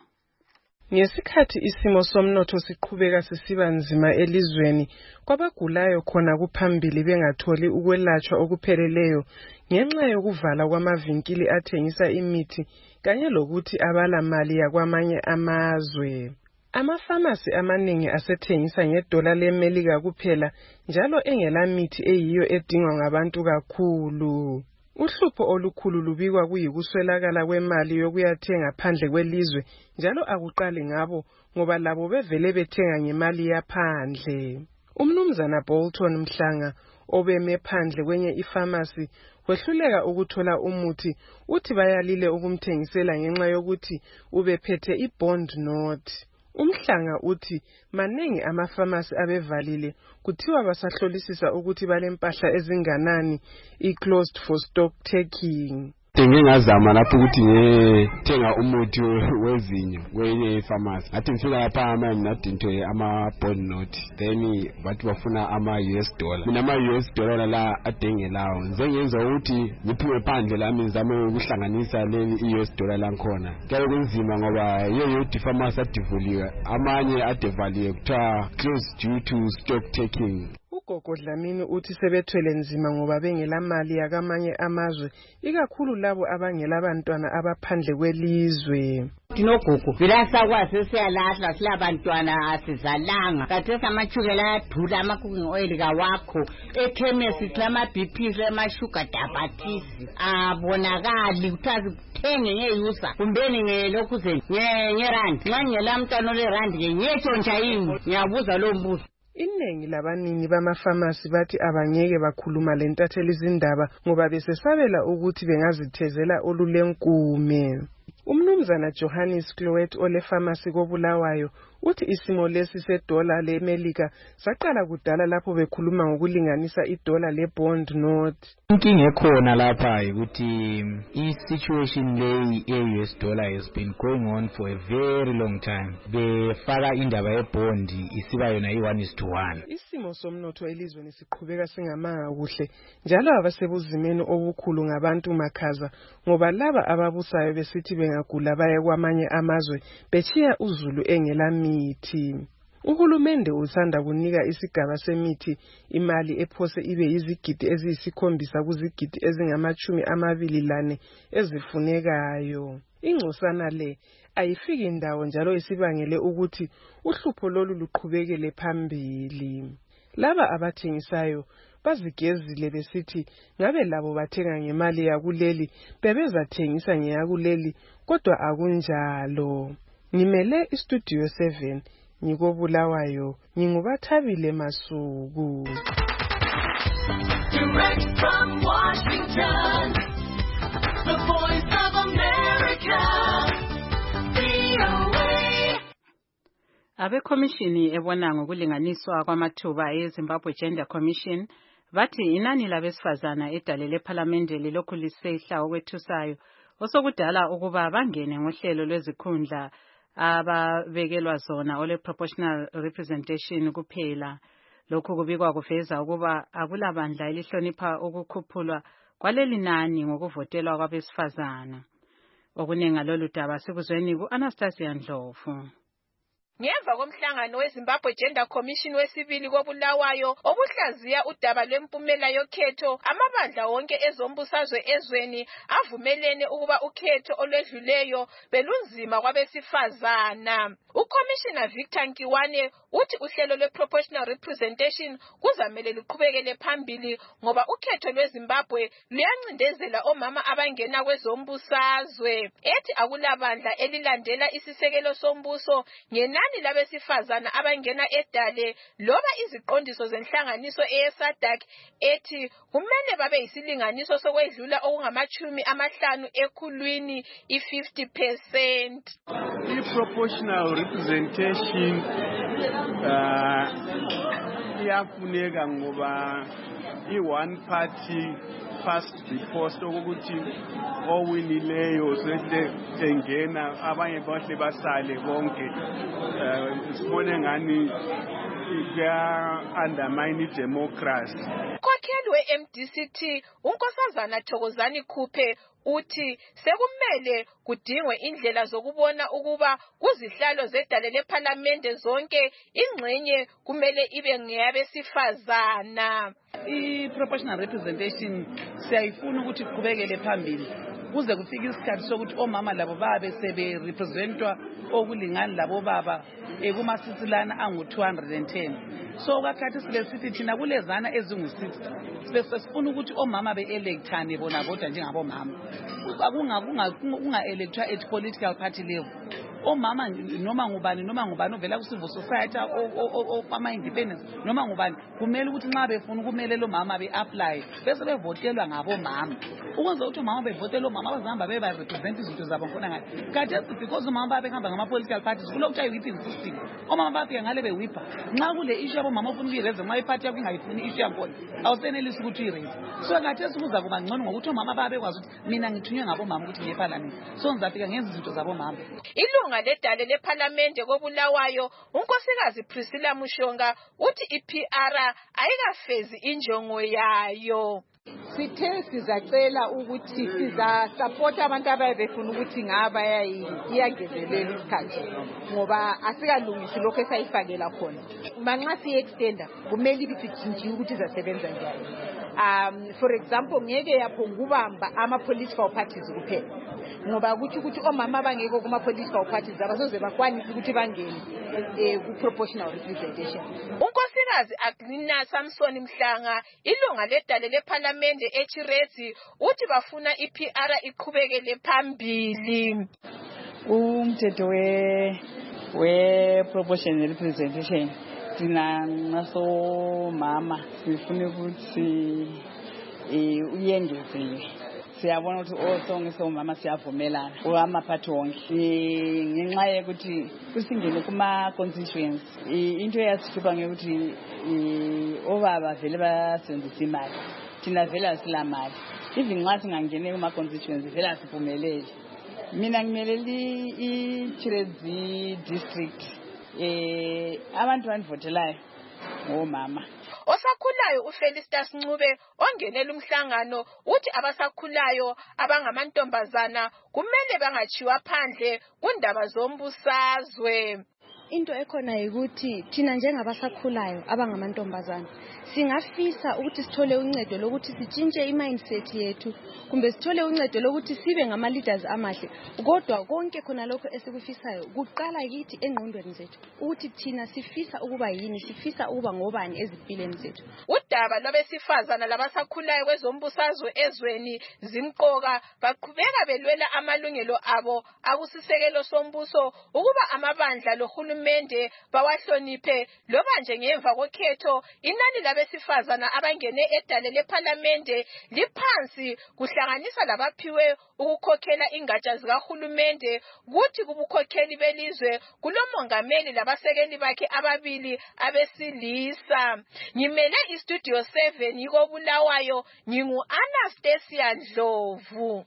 Ngesikhathi isimo somnotho siqhubeka sisiba nzima elizweni, kwabagulayo khona kuphambili bengatholi ukwelatshwa okupheleleyo ngenxa yokuvala kwamavinkili athengisa imithi kanye lokuthi abala mali yakwamanye amazwe. Amafamasi amaningi asethengisa ngedola lemelika kuphela njalo engela mithi eyiyo edingwa ngabantu kakhulu. Uhlupho olukhulu lubikwa kuyikuswelakala kwemali yokuyathenga phandle kwelizwe njalo akuqali ngabo ngoba labo bevele bethenga ngemali yaphandle. Umnumzana Bolton Mhlanga obeme phandle kwenye ifamasi wehluleka ukuthola umuthi uthi bayalile ukumthengisela ngenxa yokuthi ubephethe i-bond note. Umhlanga uthi manengi amafamasi abevalile kuthiwa basahlolisisa ukuthi balempahla ezinganani i-closed for stock taking. Ngingazama lapho ukuthi ngithenga umuthi wezinyo kwenye ifamasi. Ngathi ngifika lapha ama nginadinto ama bond note. Then bathi bafuna ama U S dollar. Mina ama U S dollar la adengelayo. Ngizengenza ukuthi ngiphume phandle lami ngizame ukuhlanganisa leli U S dollar lankhona. Kuyabe kunzima ngoba yeyo ifamasi adivuliwe. Amanye adevaliwe kuthiwa closed due to stock taking. Ugogo Dlamini uthi sebethwele nzima ngoba bengela mali yakamanye amazwe ikakhulu labo abangela abantwana abaphandle kwelizwe. Tinogogo vilasa kwase siyalahla silabantwana asizalanga kathesa amachukela ayadula amakungu oil kawakho ekhemesi lama B P lama sugar diabetes abonakali kuthazi kuthenge ngeyusa kumbeni ngelokhu zen ngerand ngangela mntana ole rand ngiyetshontsha yini ngiyabuza lo mbuzo. Iningi labanini bamafamasi bathi abangeke bakhuluma lentatheli izindaba ngoba besesabela ukuthi bengazithezela olulenkume. Umnumzana Johannes Cloet ole pharmacy koBulawayo uthi isimo lesi sedola leMelika saqala kudala lapho bekhuluma ngokulinganisa idola lebond note. Inkinga ekhona lapha ukuthi i-situation lay e-U S dollar has been going on for a very long time. Befaka indaba yebond isiba yona i-one is to one. Isimo somnotho elizweni siqhubeka singamanga kuhle njalo abasebuzimeni obukhulu ngabantu makhaza ngoba laba ababusayo besithi bengagula baye kwamanye amazwe bechiya uzulu engela mithi. Uhulumende usanda kunika isigaba semithi imali ephose ibe yizigidi eziyisikhombisa kuzigidi ezingamachumi amabili lane ezifunekayo. Ingcosana le ayifiki indawo njalo isibangele ukuthi uhlupho lolu luqhubekele phambili. Laba abathengisayo bazigezile besithi ngabe labo bathenga ngemali yakuleli bebezathengisa ngeyakuleli kodwa akunjalo. Ngimele istudio seven ngikoBulawayo ngingubathabile Masuku. Direct from Washington, the voice of America, V O A. Abekomishini ebona ngokulinganiswa kwamathuba eZimbabwe Gender Commission bathi inani labesifazana edale lePhalamende lilokhu lisehla okwethusayo osokudala ukuba bangene ngohlelo lwezikhundla ababekelwa zona ole proportional representation kuphela. Lokhu kubikwa kuveza ukuba akulabandla elihlonipha ukukhuphulwa kwaleli nani ngokuvotelwa kwabesifazana. Okunenga lolu daba sikuzweni ku-Anastasia Ndlovu. Ngemva komhlangano weZimbabwe Gender Commission wesibili koBulawayo obuhlaziya udaba lwempumela yokhetho, amabandla wonke ezombusazwe ezweni avumelene ukuba ukhetho olwedluleyo belunzima kwabesifazana. UCommissioner Victor Nkiwane uthi uhlelo lwe-proportional representation kuzamele luqhubekele phambili ngoba ukhetho lweZimbabwe luyancindezela omama abangena kwezombusazwe. Ethi akulabandla elilandela isisekelo sombuso ngenani labesifazana abangena edale loba iziqondiso zenhlanganiso eyeSADC ethi kumele babe yisilinganiso sokwedlula okungamachumi amahlanu ekhulwini i-fifty percent. I-proportional representation uh, iyafuneka ngoba i-one party past the post okuthi owinileyo sehle engena abanye bahle basale bonke. Sibone ngani kuya undermine democracy. Ukhokheli we-M D C T uNkosazana Thokozani Khuphe uthi sekumele kudingwe indlela zokubona ukuba kuzihlalo zedale lePhalamende zonke ingxenye kumele ibe ngeyabesifazana. I-proportional representation siyayifuna ukuthi iqhubekele phambili kuze kufike isikhathi sokuthi omama labo babe sebe representwa okulingana labo baba ekumasitsilana angu two hundred ten. So kakhathi silesithi thina kulezana ezingu sixty bese sifuna ukuthi omama be-electane bona bodwa njengabomama akunga kunga electwa at political party level. Omama noma ngubani noma ngubani ovela ku civil society ama independence noma ngubani kumele ukuthi nxa befuna kumele lo mama be apply bese bevotelwa ngabomama ukwenza ukuthi omama bevotela omama bazihamba beba represent izinto zabo khona ngathi kade because omama babehamba ngama political parties kulokuthiwa i-whipping system. Omama bafika ngale be whipper nxa kule issue abomama ufuna ukuyireza nxa iparty yakho ingayifuni issue yakhona awusenelisi ukuthi uyireze. So kade sikuza kuba ngcono ngokuthi omama babekwazi ukuthi mina ngithunywe ngabomama ukuthi ngeParliament so ngizafika ngenza izinto zabomama. Ilunga ledale lePhalamende koBulawayo unkosikazi Priscilla Mushonga uthi i-P R ayikafezi injongo yayo. Sithe sizacela ukuthi siza support abantu ababefuna ukuthi ngaba iyangezelela isikhathi ngoba asikalungisi lokho esayifakela khona. Manxa si extender kumele ibisithinjiwe ukuthi izasebenza njani. Um for example ngeke yaphongubamba ama political parties kuphela ngoba kuthi ukuthi omama bangeke kuma political parties abasoze bakwanise ukuthi bangene eh ku proportional representation. Unkosikazi Aglina Samson Mhlanga ilunga ledale lePhalamende eChirezi uthi bafuna i-P R iqhubekele phambili. Umthetho we we proportional representation Thina naso mama sifuna ukuthi eh uyengeziwe. Siyabona ukuthi osonke somama siyavumelana okamaphathi wonke ngenxa yokuthi kusingene kuma constituents into yasihlupha ngekuthi obaba vele basebenzisa imali thina vele asilamali even nxa singangene kuma constituents vele asiphumelele. Mina ngimeleli iChirezi district eh abantu banivotelayo ngomama. Osakhulayo uFelistas Ncube ongenela umhlangano uthi abasakhulayo abangamantombazana kumele bangachiwa phandle kundaba zombusazwe. Into ekhona ukuthi thina njengabasakhulayo abangamantombazana singafisa ukuthi sithole uncedo lokuthi sitshintshe imindset yethu kumbe sithole uncedo lokuthi sibe ngama leaders amahle kodwa konke khona lokho esikufisayo kuqala kithi engqondweni zethu ukuthi thina sifisa ukuba yini sifisa ukuba ngobani ezimpilweni zethu. Udaba lwabesifazana labasakhulayo kwezombusazwe ezweni zimqoka baqhubeka belwela amalungelo abo akusisekelo sombuso ukuba amabandla lohulumende bawahloniphe loba nje ngemva kokhetho inani labesifazana abangene edale leParliament liphansi kuhlanganisa labaphiwe ukukhokhela ingatsha zikahulumende kuthi kubukhokheli belizwe kulomongameli labasekeli bakhe ababili abesilisa. Ngimele iStudio seven yiko Bulawayo ngingu Anastasia Ndlovu.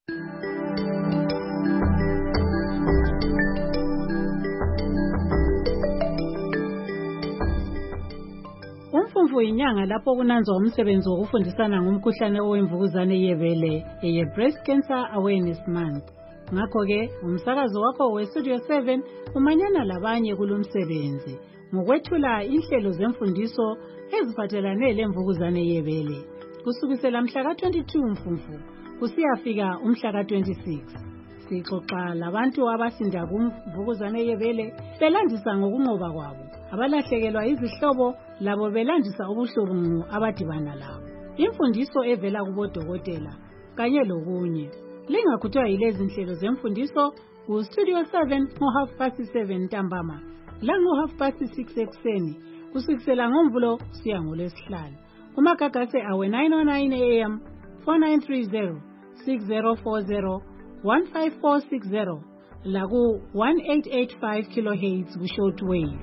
Umfumfu inyanga lapho kunanzwa umsebenzi wokufundisana ngomkhuhlane owemvukuzane yebele eye Breast Cancer Awareness Month. Ngakho ke umsakazo wakho weStudio seven umanyana labanye kulomsebenzi ngokwethula inhlelo zemfundiso eziphathelane lemvukuzane yebele kusukisela mhla ka twenty-two Mfumfu kusiyafika umhla ka twenty-six. Sixoxa labantu abasinda kumvukuzane yebele belandisa ngokunqoba kwabo abalahlekelwa izihlobo labo belandisa ubuhlungu abadibana labo. Imfundiso evela kubodokotela kanye lokunye. Lingakhuthwa yilezi nhlelo zemfundiso ku Studio seven ngo half past seven ntambama la ngo half past six ekseni kusukisela ngoMvulo siya ngoLwesihlanu. Kumagagase awe nine oh nine A M, four nine three zero, six zero four zero, one five four six zero la ku one eight eight five kilohertz ku shortwave.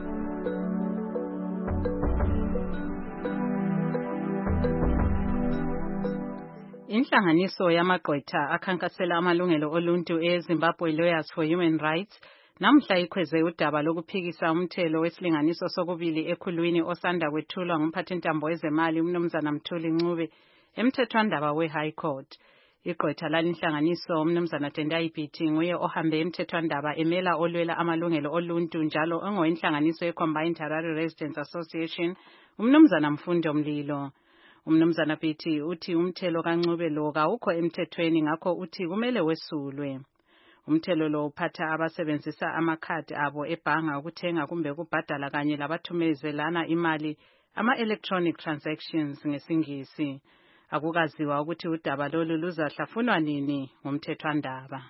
Inhlanganiso yamagqwetha akhankasela amalungelo oluntu eZimbabwe Lawyers for Human Rights namhla ikhweze udaba lokuphikisa umthelo wesilinganiso sokubili ekhulwini osanda kwethulwa ngumphathintambo wezemali uMnumzana Mthuli Ncube emthethwandaba we-High Court. Igqwetha lalinhlanganiso uMnumzana Tendai Biti nguye ohambe emthethwandaba emela olwela amalungelo oluntu njalo ongowenhlanganiso ye-Combined Harare Residents Association uMnumzana Mfundo Mlilo. Umnumzana Biti uthi umthelo kaNcube lo kawukho emthethweni ngakho uthi kumele wesulwe. Umthelo lo uphatha abasebenzisa amakhadi abo ebhanga ukuthenga kumbe ukubhadala kanye labathumezelana imali ama-electronic transactions ngesingisi. Akukaziwa ukuthi udaba lolu luzahlafunwa nini ngumthethwandaba.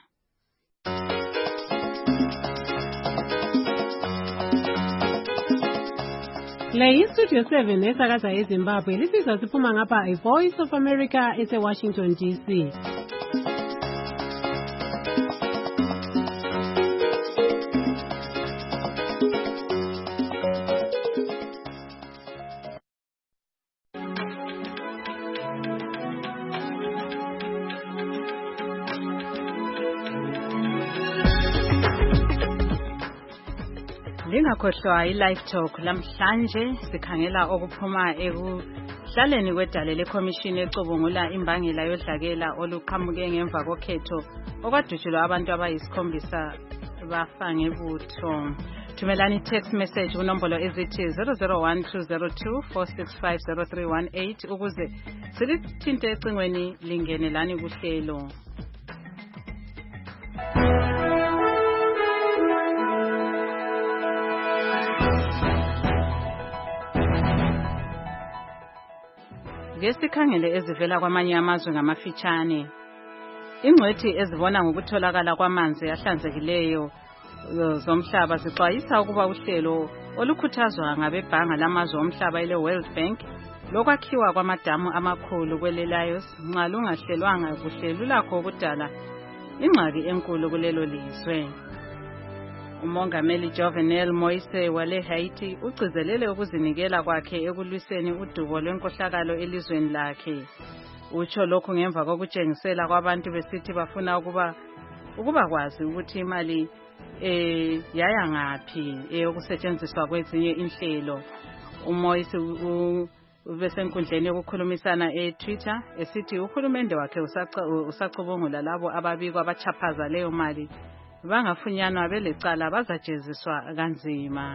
Le iStudio seven esakaza eZimbabwe lisizwa siphuma ngapha iVoice of America eseWashington D C. Lingakhohlwa iLive Talk lamhlanje sikhangela okuphuma ekuhlaleni kwedale leCommission ecubungula imbangela yodlakela oluqhamuke ngemva kokhetho okwadutshulwa abantu abayisikhombisa bafa ngebutho. Thumelani text message kunombolo ezithi zero zero one two zero two four six five zero three one eight ukuze silithinte ecingweni lingenelani kuhlelo. Ngesikhangele ezivela kwamanye amazwe ngamafitshane. Ingcwethi ezibona ngokutholakala kwamanzi ahlanzekileyo zomhlaba zixwayisa ukuba uhlelo olukhuthazwa ngabebhanga lamazwe omhlaba ele-World Bank lokwakhiwa kwamadamu amakhulu kwele-Laos nxa lungahlelwanga kuhle lulakho ukudala ingxaki enkulu kulelo lizwe. Umongameli Jovenel Moise wale Haiti ugcizelele ukuzinikela kwakhe ekulwiseni udubo lwenkohlakalo elizweni lakhe. Utsho lokhu ngemva kokutshengisela kwabantu besithi bafuna ukuba ukuba kwazi ukuthi imali eh yaya ngaphi eyokusetshenziswa kwezinye inhlelo. uMoise ubesenkundleni yokukhulumisana eTwitter esithi uhulumende wakhe usacubungula labo ababikwa abachaphaza leyo mali bangafunyanwa belecala bazajeziswa kanzima.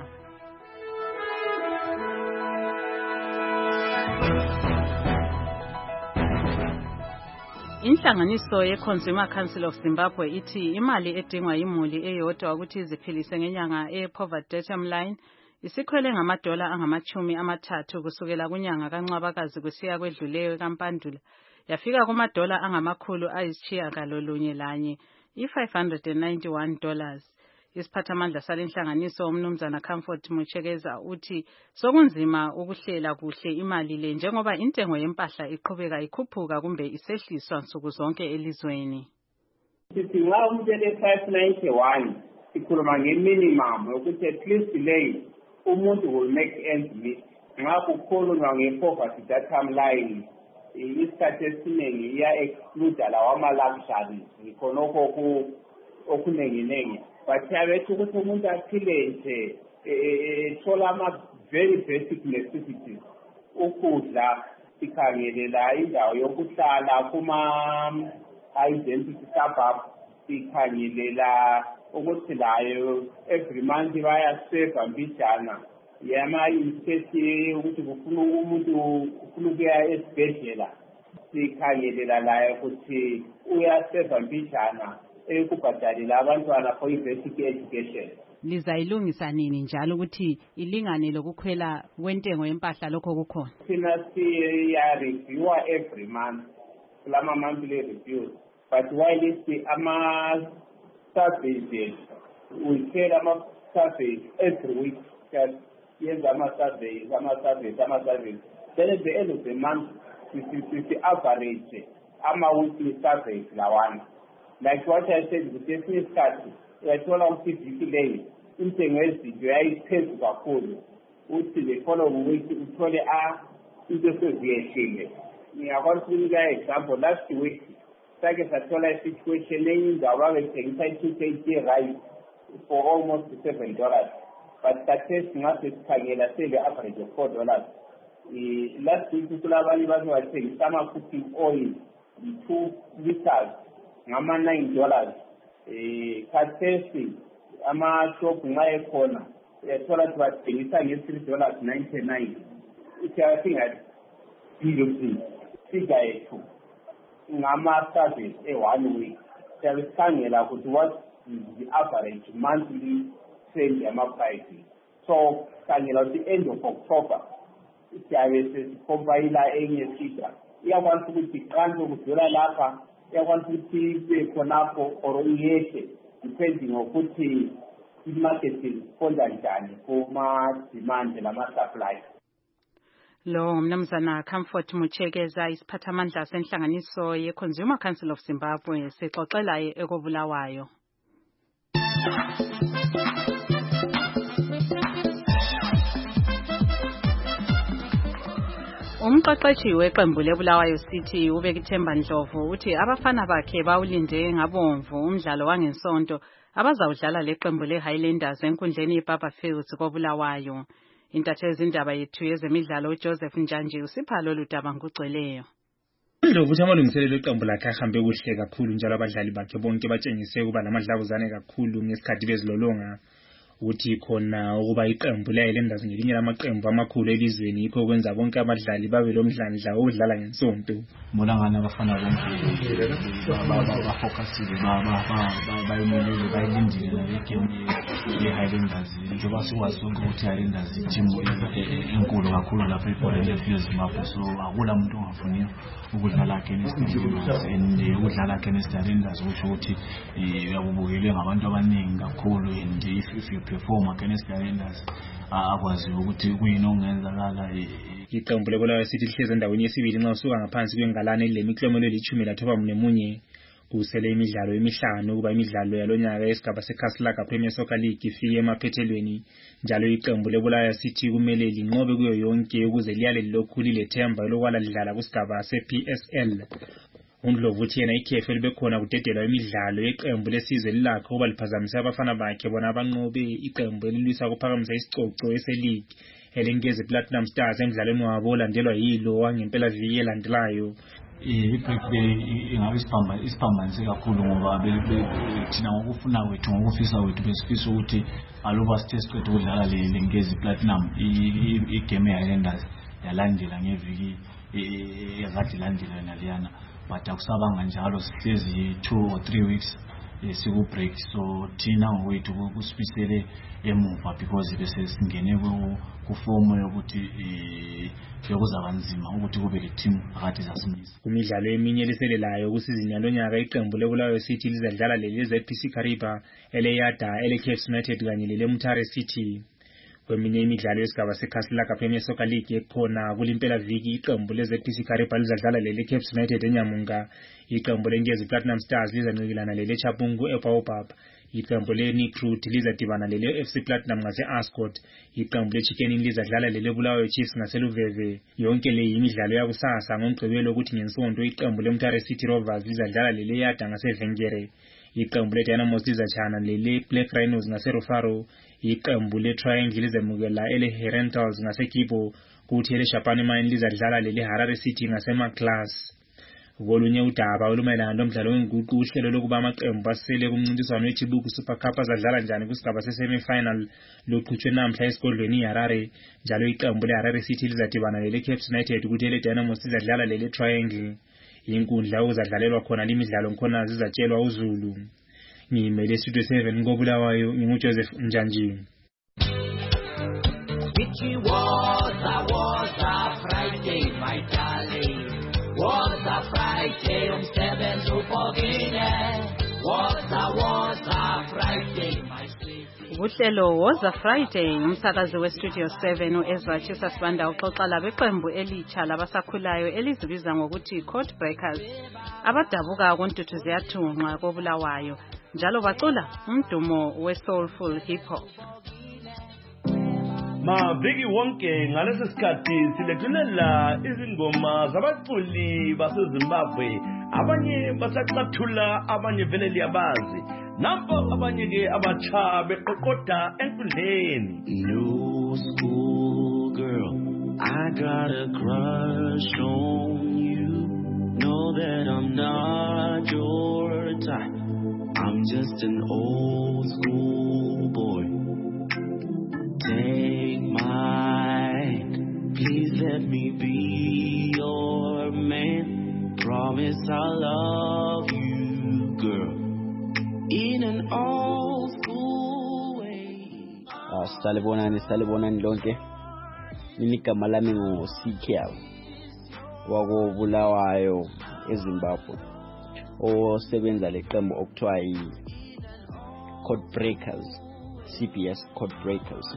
Inhlanganiso ye-Consumer Council of Zimbabwe ithi imali edingwa yimuli eyodwa ukuthi iziphilise ngenyanga e-poverty datum line isikhwele ngamadola angamachumi amathathu kusukela kunyanga kaNcwabakazi kusiya kwedluleyo kaMpandula yafika kumadola angamakhulu ayisitshiyagalolunye lanye i-five hundred ninety-one dollars. Isiphathamandla salenhlanganiso umnumzana Comfort Muchekeza uthi sokunzima ukuhlela kuhle imali le njengoba intengo yempahla iqhubeka ikhuphuka kumbe isehliswa nsuku zonke elizweni. Sithi nxa umuntu ele-five ninety-one sikhuluma nge-minimum ukuthi at least leyo umuntu will make ends meet. Nxa kukhulunywa nge-poverty datum line isikhathi esiningi iya-exclude lawa ama-luxuries khonokho okunenginengi. But yabethu ukuthi umuntu aphile nje ethola ama-very basic necessities. Ukudla, sikhangelela indawo yokuhlala kuma-identity suburb, sikhangelela ukuthi layo every month bayaseva mbijana. Yama-incase ukuthi kufuna umuntu ufuna ukuya esibhedlela. Sikhangelela layo ukuthi uyaseva mbijana. Ekubhadalela abantwana for i-basic education. Lizayilungisa nini njalo ukuthi ilingane lokukhwela kwentengo yempahla lokho kukhona? Thina siya-reviewa every month, kulama monthly reviews. But while it's ama-surveys, we carry ama-surveys every week. Yes, ama-surveys, ama-surveys, ama-surveys. Then at the end of the month, we average ama-weekly surveys lawana. Like what I said, the definite cut, uyathola ukuthi iviki intengo yezinto yayiphezulu kakhulu. Uthi the following week uthole a into seziyehlile. Ngiyakwazi ukunika example last week sake sathola i-situation enye indawo babethengisa i-two K G rice for almost seven dollars. But khathesi ngase sikhangela sele average of four dollars. Last week kulabanye bathi bathengisa ama-cooking oil two liters ngama nine dollars. Eh khathesi ama-shop nxa ekhona uyathola ukuthi bathengisa nge-three dollars ninety-nine. Ithathinga ilokuthi figure yethu ngama-service e-one week. Siyabe sikhangela ukuthi what is the average monthly trend yama-prices. So sikhangela ukuthi end of October siyabe sesicompile enye figure. Iyakwanisa ukuthi iqanse ukudlula lapha, iyakwanisa ukuthi ibe khonapho or iyehle depending ngokuthi i-market isponda njani kuma-demand lama-supply. Lo mnumzana Comfort Muchekeza isiphathamandla senhlanganiso ye-Consumer Council of Zimbabwe sixoxela ekobulawayo. Umqeqeshi weqembu leBulawayo City uBekithemba Ndlovu uthi abafana bakhe bawulinde ngabomvu umdlalo wangensonto abazawudlala leqembu leHighlanders enkundleni yeBaba Fields koBulawayo. Intatheli indaba yethu yezemidlalo uJoseph Njanji usipha lolu daba ngugcweleyo. Ndlovu uthi amalungiselelo eqembu lakhe ahambe kuhle kakhulu njalo abadlali bakhe bonke batshengise ukuba lamadlavuzane kakhulu ngesikhathi bezilolonga. Uthi khona ukuba iqembu leHighlanders ngelinye lamaqembu amakhulu elizweni yikho kwenza bonke abadlali babe lomdlandla wokudlala ngensonto. Molangana abafana bonke bafocusile bayimelele bayilindile igame yeHighlanders njengoba sikwazi sonke ukuthi iHighlanders i-team enkulu kakhulu lapha ebholeni leZimbabwe, so akula muntu ongafuniyo ukudlala against Highlanders and ukudlala against Highlanders kusho ukuthi uyabubukelwe ngabantu abaningi kakhulu, and if you perform against Highlanders akwazi ukuthi kuyini okungenzakala. Iqembu leBulawayo City lihlezi endaweni yesibili nxa usuka ngaphansi kwengalane lemiklomelo elithumi lathoba nemunye. Kusele imidlalo emihlanu kuba imidlalo yalonyaka yesigaba seKhaslaga Premier Soccer League ifike emaphethelweni, njalo iqembu leBulawayo City kumele linqobe kuyo yonke ukuze liyale lokhu lilethemba lokwala lidlala kusigaba se-P S L. uNdlovu uthi yena ikhefu elibekhona kudedelwa imidlalo yeqembu lesizwe lilakho kuba liphazamisa abafana bakhe bona abanqobe iqembu elilwisa ukuphakamisa isicoco ese-league elengezi Platinum Stars emdlalweni wabo olandelwa yilo wangempela viki elandelayo. I-break ingabe isiphambanise kakhulu ngoba thina ngokufuna kwethu ngokufisa kwethu besifisa ukuthi aloba sithe siqeda ukudlala lengezi Platinum igame yayilandela yalandela ngeviki yakade ilandela naliyana, but akusabanga njalo sihlezi two or three weeks siku break, so thina ngokwethu kusifisele emuva because bese singene kufomo yokuthi yokuzaba nzima ukuthi kube le team akade zasimisa. Kumidlalo eminye liselelayo kusizini yalonyaka iqembu leBulawayo City lizadlala lele Z P C Kariba, eleyada, ele-Cape United kanye lele-Mutare City. Kweminye imidlalo yesigaba seKhaslaga Premier Soccer League ekhona kulimpela viki iqembu le-Z P C Kariba lizadlala lele-Cape United eNyamunga. Iqembu lengezi Platinum Stars lizanqikilana lele-Chapungu eBaobab. Iqembu le-Recruit lizadibana lele-F C Platinum ngase-Ascot. Iqembu le-Chicken Inn lizadlala lele-Bulawayo Chiefs ngaseluveve. Yonke le yimidlalo yakusasa ngoMgqibelo ukuthi ngensondo iqembu le-Mutare City Rovers lizadlala lele-Yada ngaseVengere. Iqembu le-Dynamos lizatshana lele-Black Rhinos ngaseRufaro. Iqembu le-Triangle lizamukela ele-Herentals ngaseKibo, kuthi ele-Shapane Mine lizadlala lele-Harare City ngaseMaclass. Kolunye udaba olumayelana lomdlalo wenguqu uhlelo lokuba amaqembu asele kumncintiswano weChibuku Super Cup azadlala njani kusigaba se-semi-final loqhutshwe namhla esigodlweni iHarare, njalo iqembu le-Harare City lizadibana lele-Cape United kuthi ele-Dynamos lizadlala lele-Triangle. Inkundla okuzadlalelwa khona limidlalo ngikhona zizatshelwa uZulu. Ngimele Studio seven koBulawayo, nginguJoseph Njanji. It was a was a Friday, my darling. Was a Friday on seven to fourteen. Was a was a Friday, my sweet. Uhlelo was a Friday ngumsakazi weStudio seven uEzra Chisa Sibanda uxoxa labeqembu elitsha labasakhulayo elizibiza ngokuthi Code Breakers abadabuka kuNtuthu ziyathunqa koBulawayo, njalo bacula umdumo we-soulful hip hop. Maviki wonke ngalesi sikhathi silethulela izingoma zabaculi baseZimbabwe, abanye basacathula, abanye vele liyabazi, nampo abanye ke abatsha beqoqoda enkundleni. New school girl, I got a crush on you. Know that I'm not your type. I'm just an old school boy. Take my hand, please let me be your man. Promise I'll love you, girl, in an old school way. Ah, salibonani, salibonani lonke. Igama lami ngu-C K wako Bulawayo eZimbabwe, osebenza leqembu okuthiwa yi-Code Breakers, C B S Code Breakers.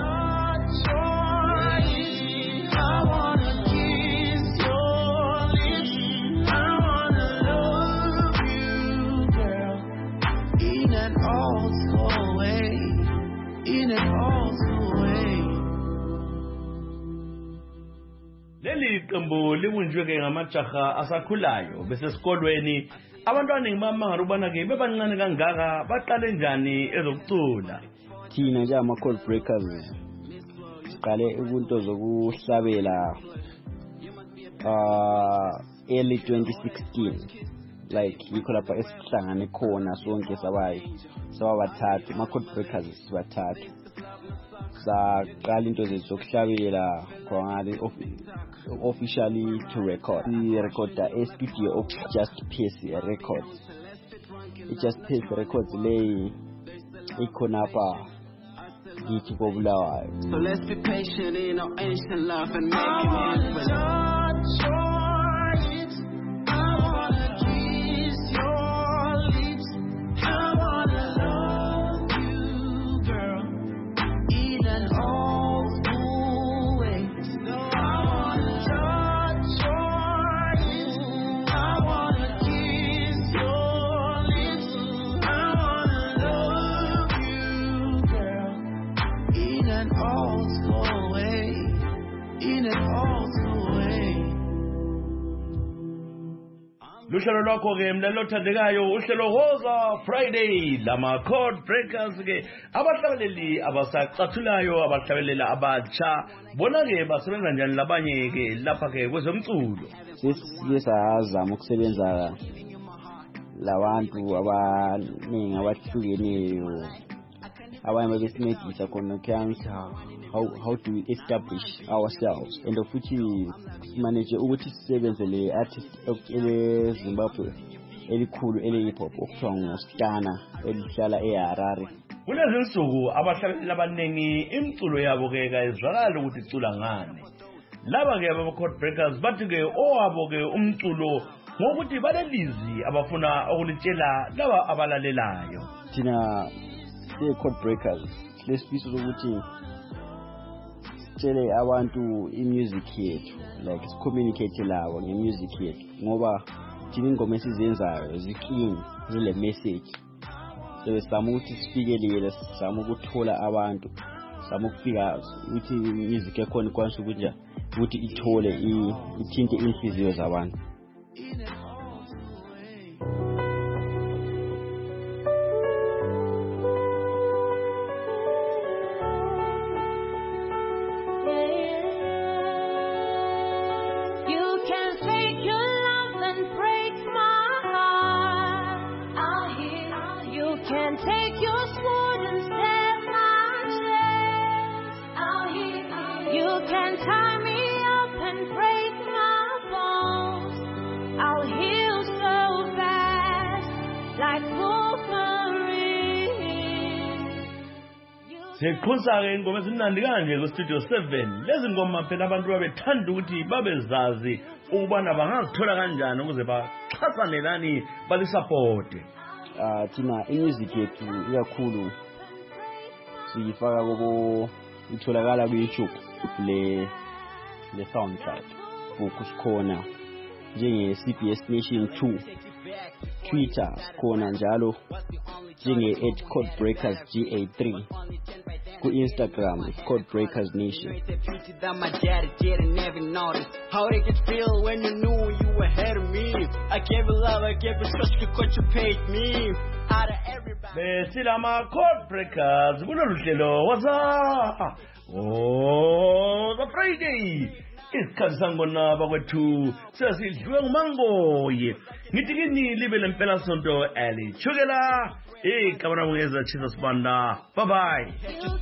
Leli qembu libunjwe ngamajaha asakhulayo bese esikolweni. Abantwana ngibamanga ubana ke bebancane kangaka baqale njani ezokucula. Thina nje ama Code Breakers siqale ubunto zokuhlabela uh early twenty sixteen, like yikho lapha esihlangane khona sonke sabayi sababathathu ama Code Breakers sibathathu. Saqala into zethu zokuhlabela khona officially to record. We record a studio of Just Pace Records. It Just Pace Records lay ikhona pa githi koBulawayo. So let's be patient in our ancient love and make it happen. I wanna kiss your lips. I wanna love you, girl, in an old luhlelo lwakho ke mlalelo othandekayo uhlelo Woza Friday lama Code Breakers ke abahlabeleli abasacathulayo abahlabelela abatsha bona ke basebenza njani labanye ke lapha ke kwezomculo sesiye sazama ukusebenza labantu abaningi abahlukeneyo abanye besinedisa khona kuyangisa how how do we establish ourselves and futhi manage ukuthi sisebenze le artist ele Zimbabwe elikhulu ele hip hop okuthiwa nguStana elihlala eHarare. Kulezi insuku abahlabeleli abaningi imculo yabo ke kayizwakala ukuthi icula ngani. Laba ke aba Code Breakers bathi ke owabo ke umculo ngokuthi balelizi abafuna ukulitshela laba abalalelayo. Thina the Code Breakers lesifisa ukuthi tshele abantu imusic yethu like communicate lawo ngemusic yethu ngoba thina ingoma esizenzayo ziclean zile message so sizama ukuthi sifikelele sizama ukuthola abantu sizama ukufika ukuthi music ekhona kwansho ukuthi ukuthi ithole ithinte inhliziyo zabantu. Sekhusa ke ingoma ezinandi kanje ku Studio seven lezi ngoma phela abantu babethanda ukuthi babezazi ukubana bangazithola kanjani ukuze baxhasanelani balisupport. Ah thina imusic yethu ikakhulu siyifaka kubo itholakala ku YouTube le le SoundCloud ukusikhona njenge C B S Nation two Twitter khona njalo njenge at Code Breakers G A three ku Instagram Code Breakers Nation. My daddy didn't ever notice how did it feel when you knew you were ahead of me. I gave you love, I gave you trust, what you paid me out of everybody. Besilama Code Breakers kulolu hlelo waza oh the Friday isikhathi sangona bakwethu sesidliwe ngumangoye ngithi kini libe lempela sonto alichukela eh kamera mungeza chisa sibanda bye bye.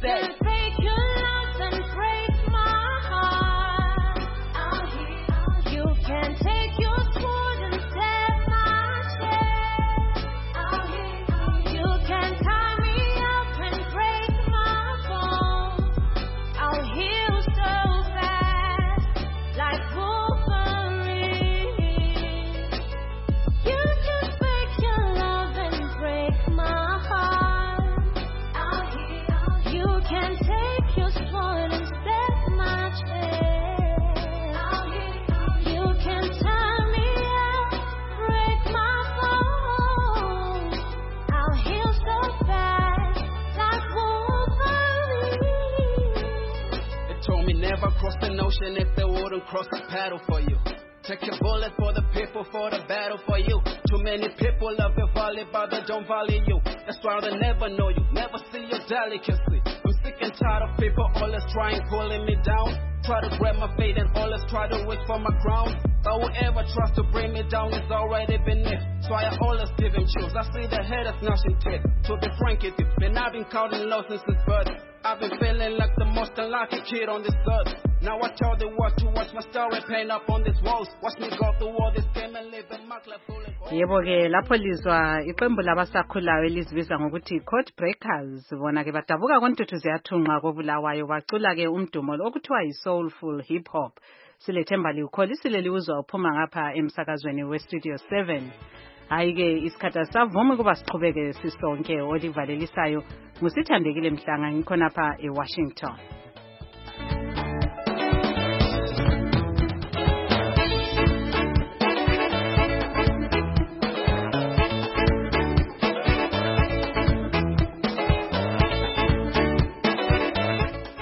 Cross the ocean if they wouldn't cross the paddle for you. Take your bullet for the people, for the battle for you. Too many people love your value, but they don't value you. That's why they never know you, never see your delicacy. I'm sick and tired of people always trying pulling me down. Try to grab my fate and always try to reach for my crown. But whoever tries to bring me down is already beneath. So I always give him chills. I see the head of gnashing teeth. To be frank with you, man, I've been counting losses since birth. I've been feeling like the most unlucky kid on this earth. Now I tell the world to watch my story paint up on these walls. Watch me go through all this game and live in my club full of... Yebo ke lapho lizwa iqembu labasakhulayo elizibisa ngokuthi Code Breakers bona ke badabuka kontuthu ziyathunqa kobulawayo bacula ke umdumo okuthiwa yi-soulful hip hop. Silethemba liwukholisile liwuzwa uphuma ngapha emsakazweni we Studio seven. Hayi ke isikhathi asavuma kuba siqhubeke sisonke olivalelisayo ngusithandekile Mhlanga ngikhona lapha eWashington.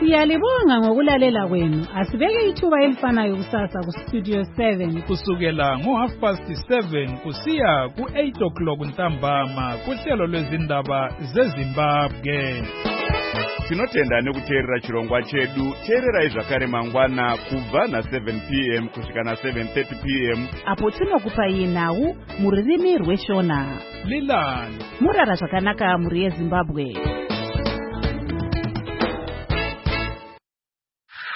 Siyalibonga ngokulalela kwenu. Asibeke ithuba elifanayo kusasa ku Studio seven kusukela ngo half past seven kusiya ku eight o'clock ntambama kuhlelo lwezindaba zeZimbabwe. Tinotenda nekuteerera chirongwa chedu. Teererai zvakare mangwana kubva na seven p m kusvika na seven thirty p m apo tinokupai nhau mururimi rweshona. Lilani murara zvakanaka muri yeZimbabwe.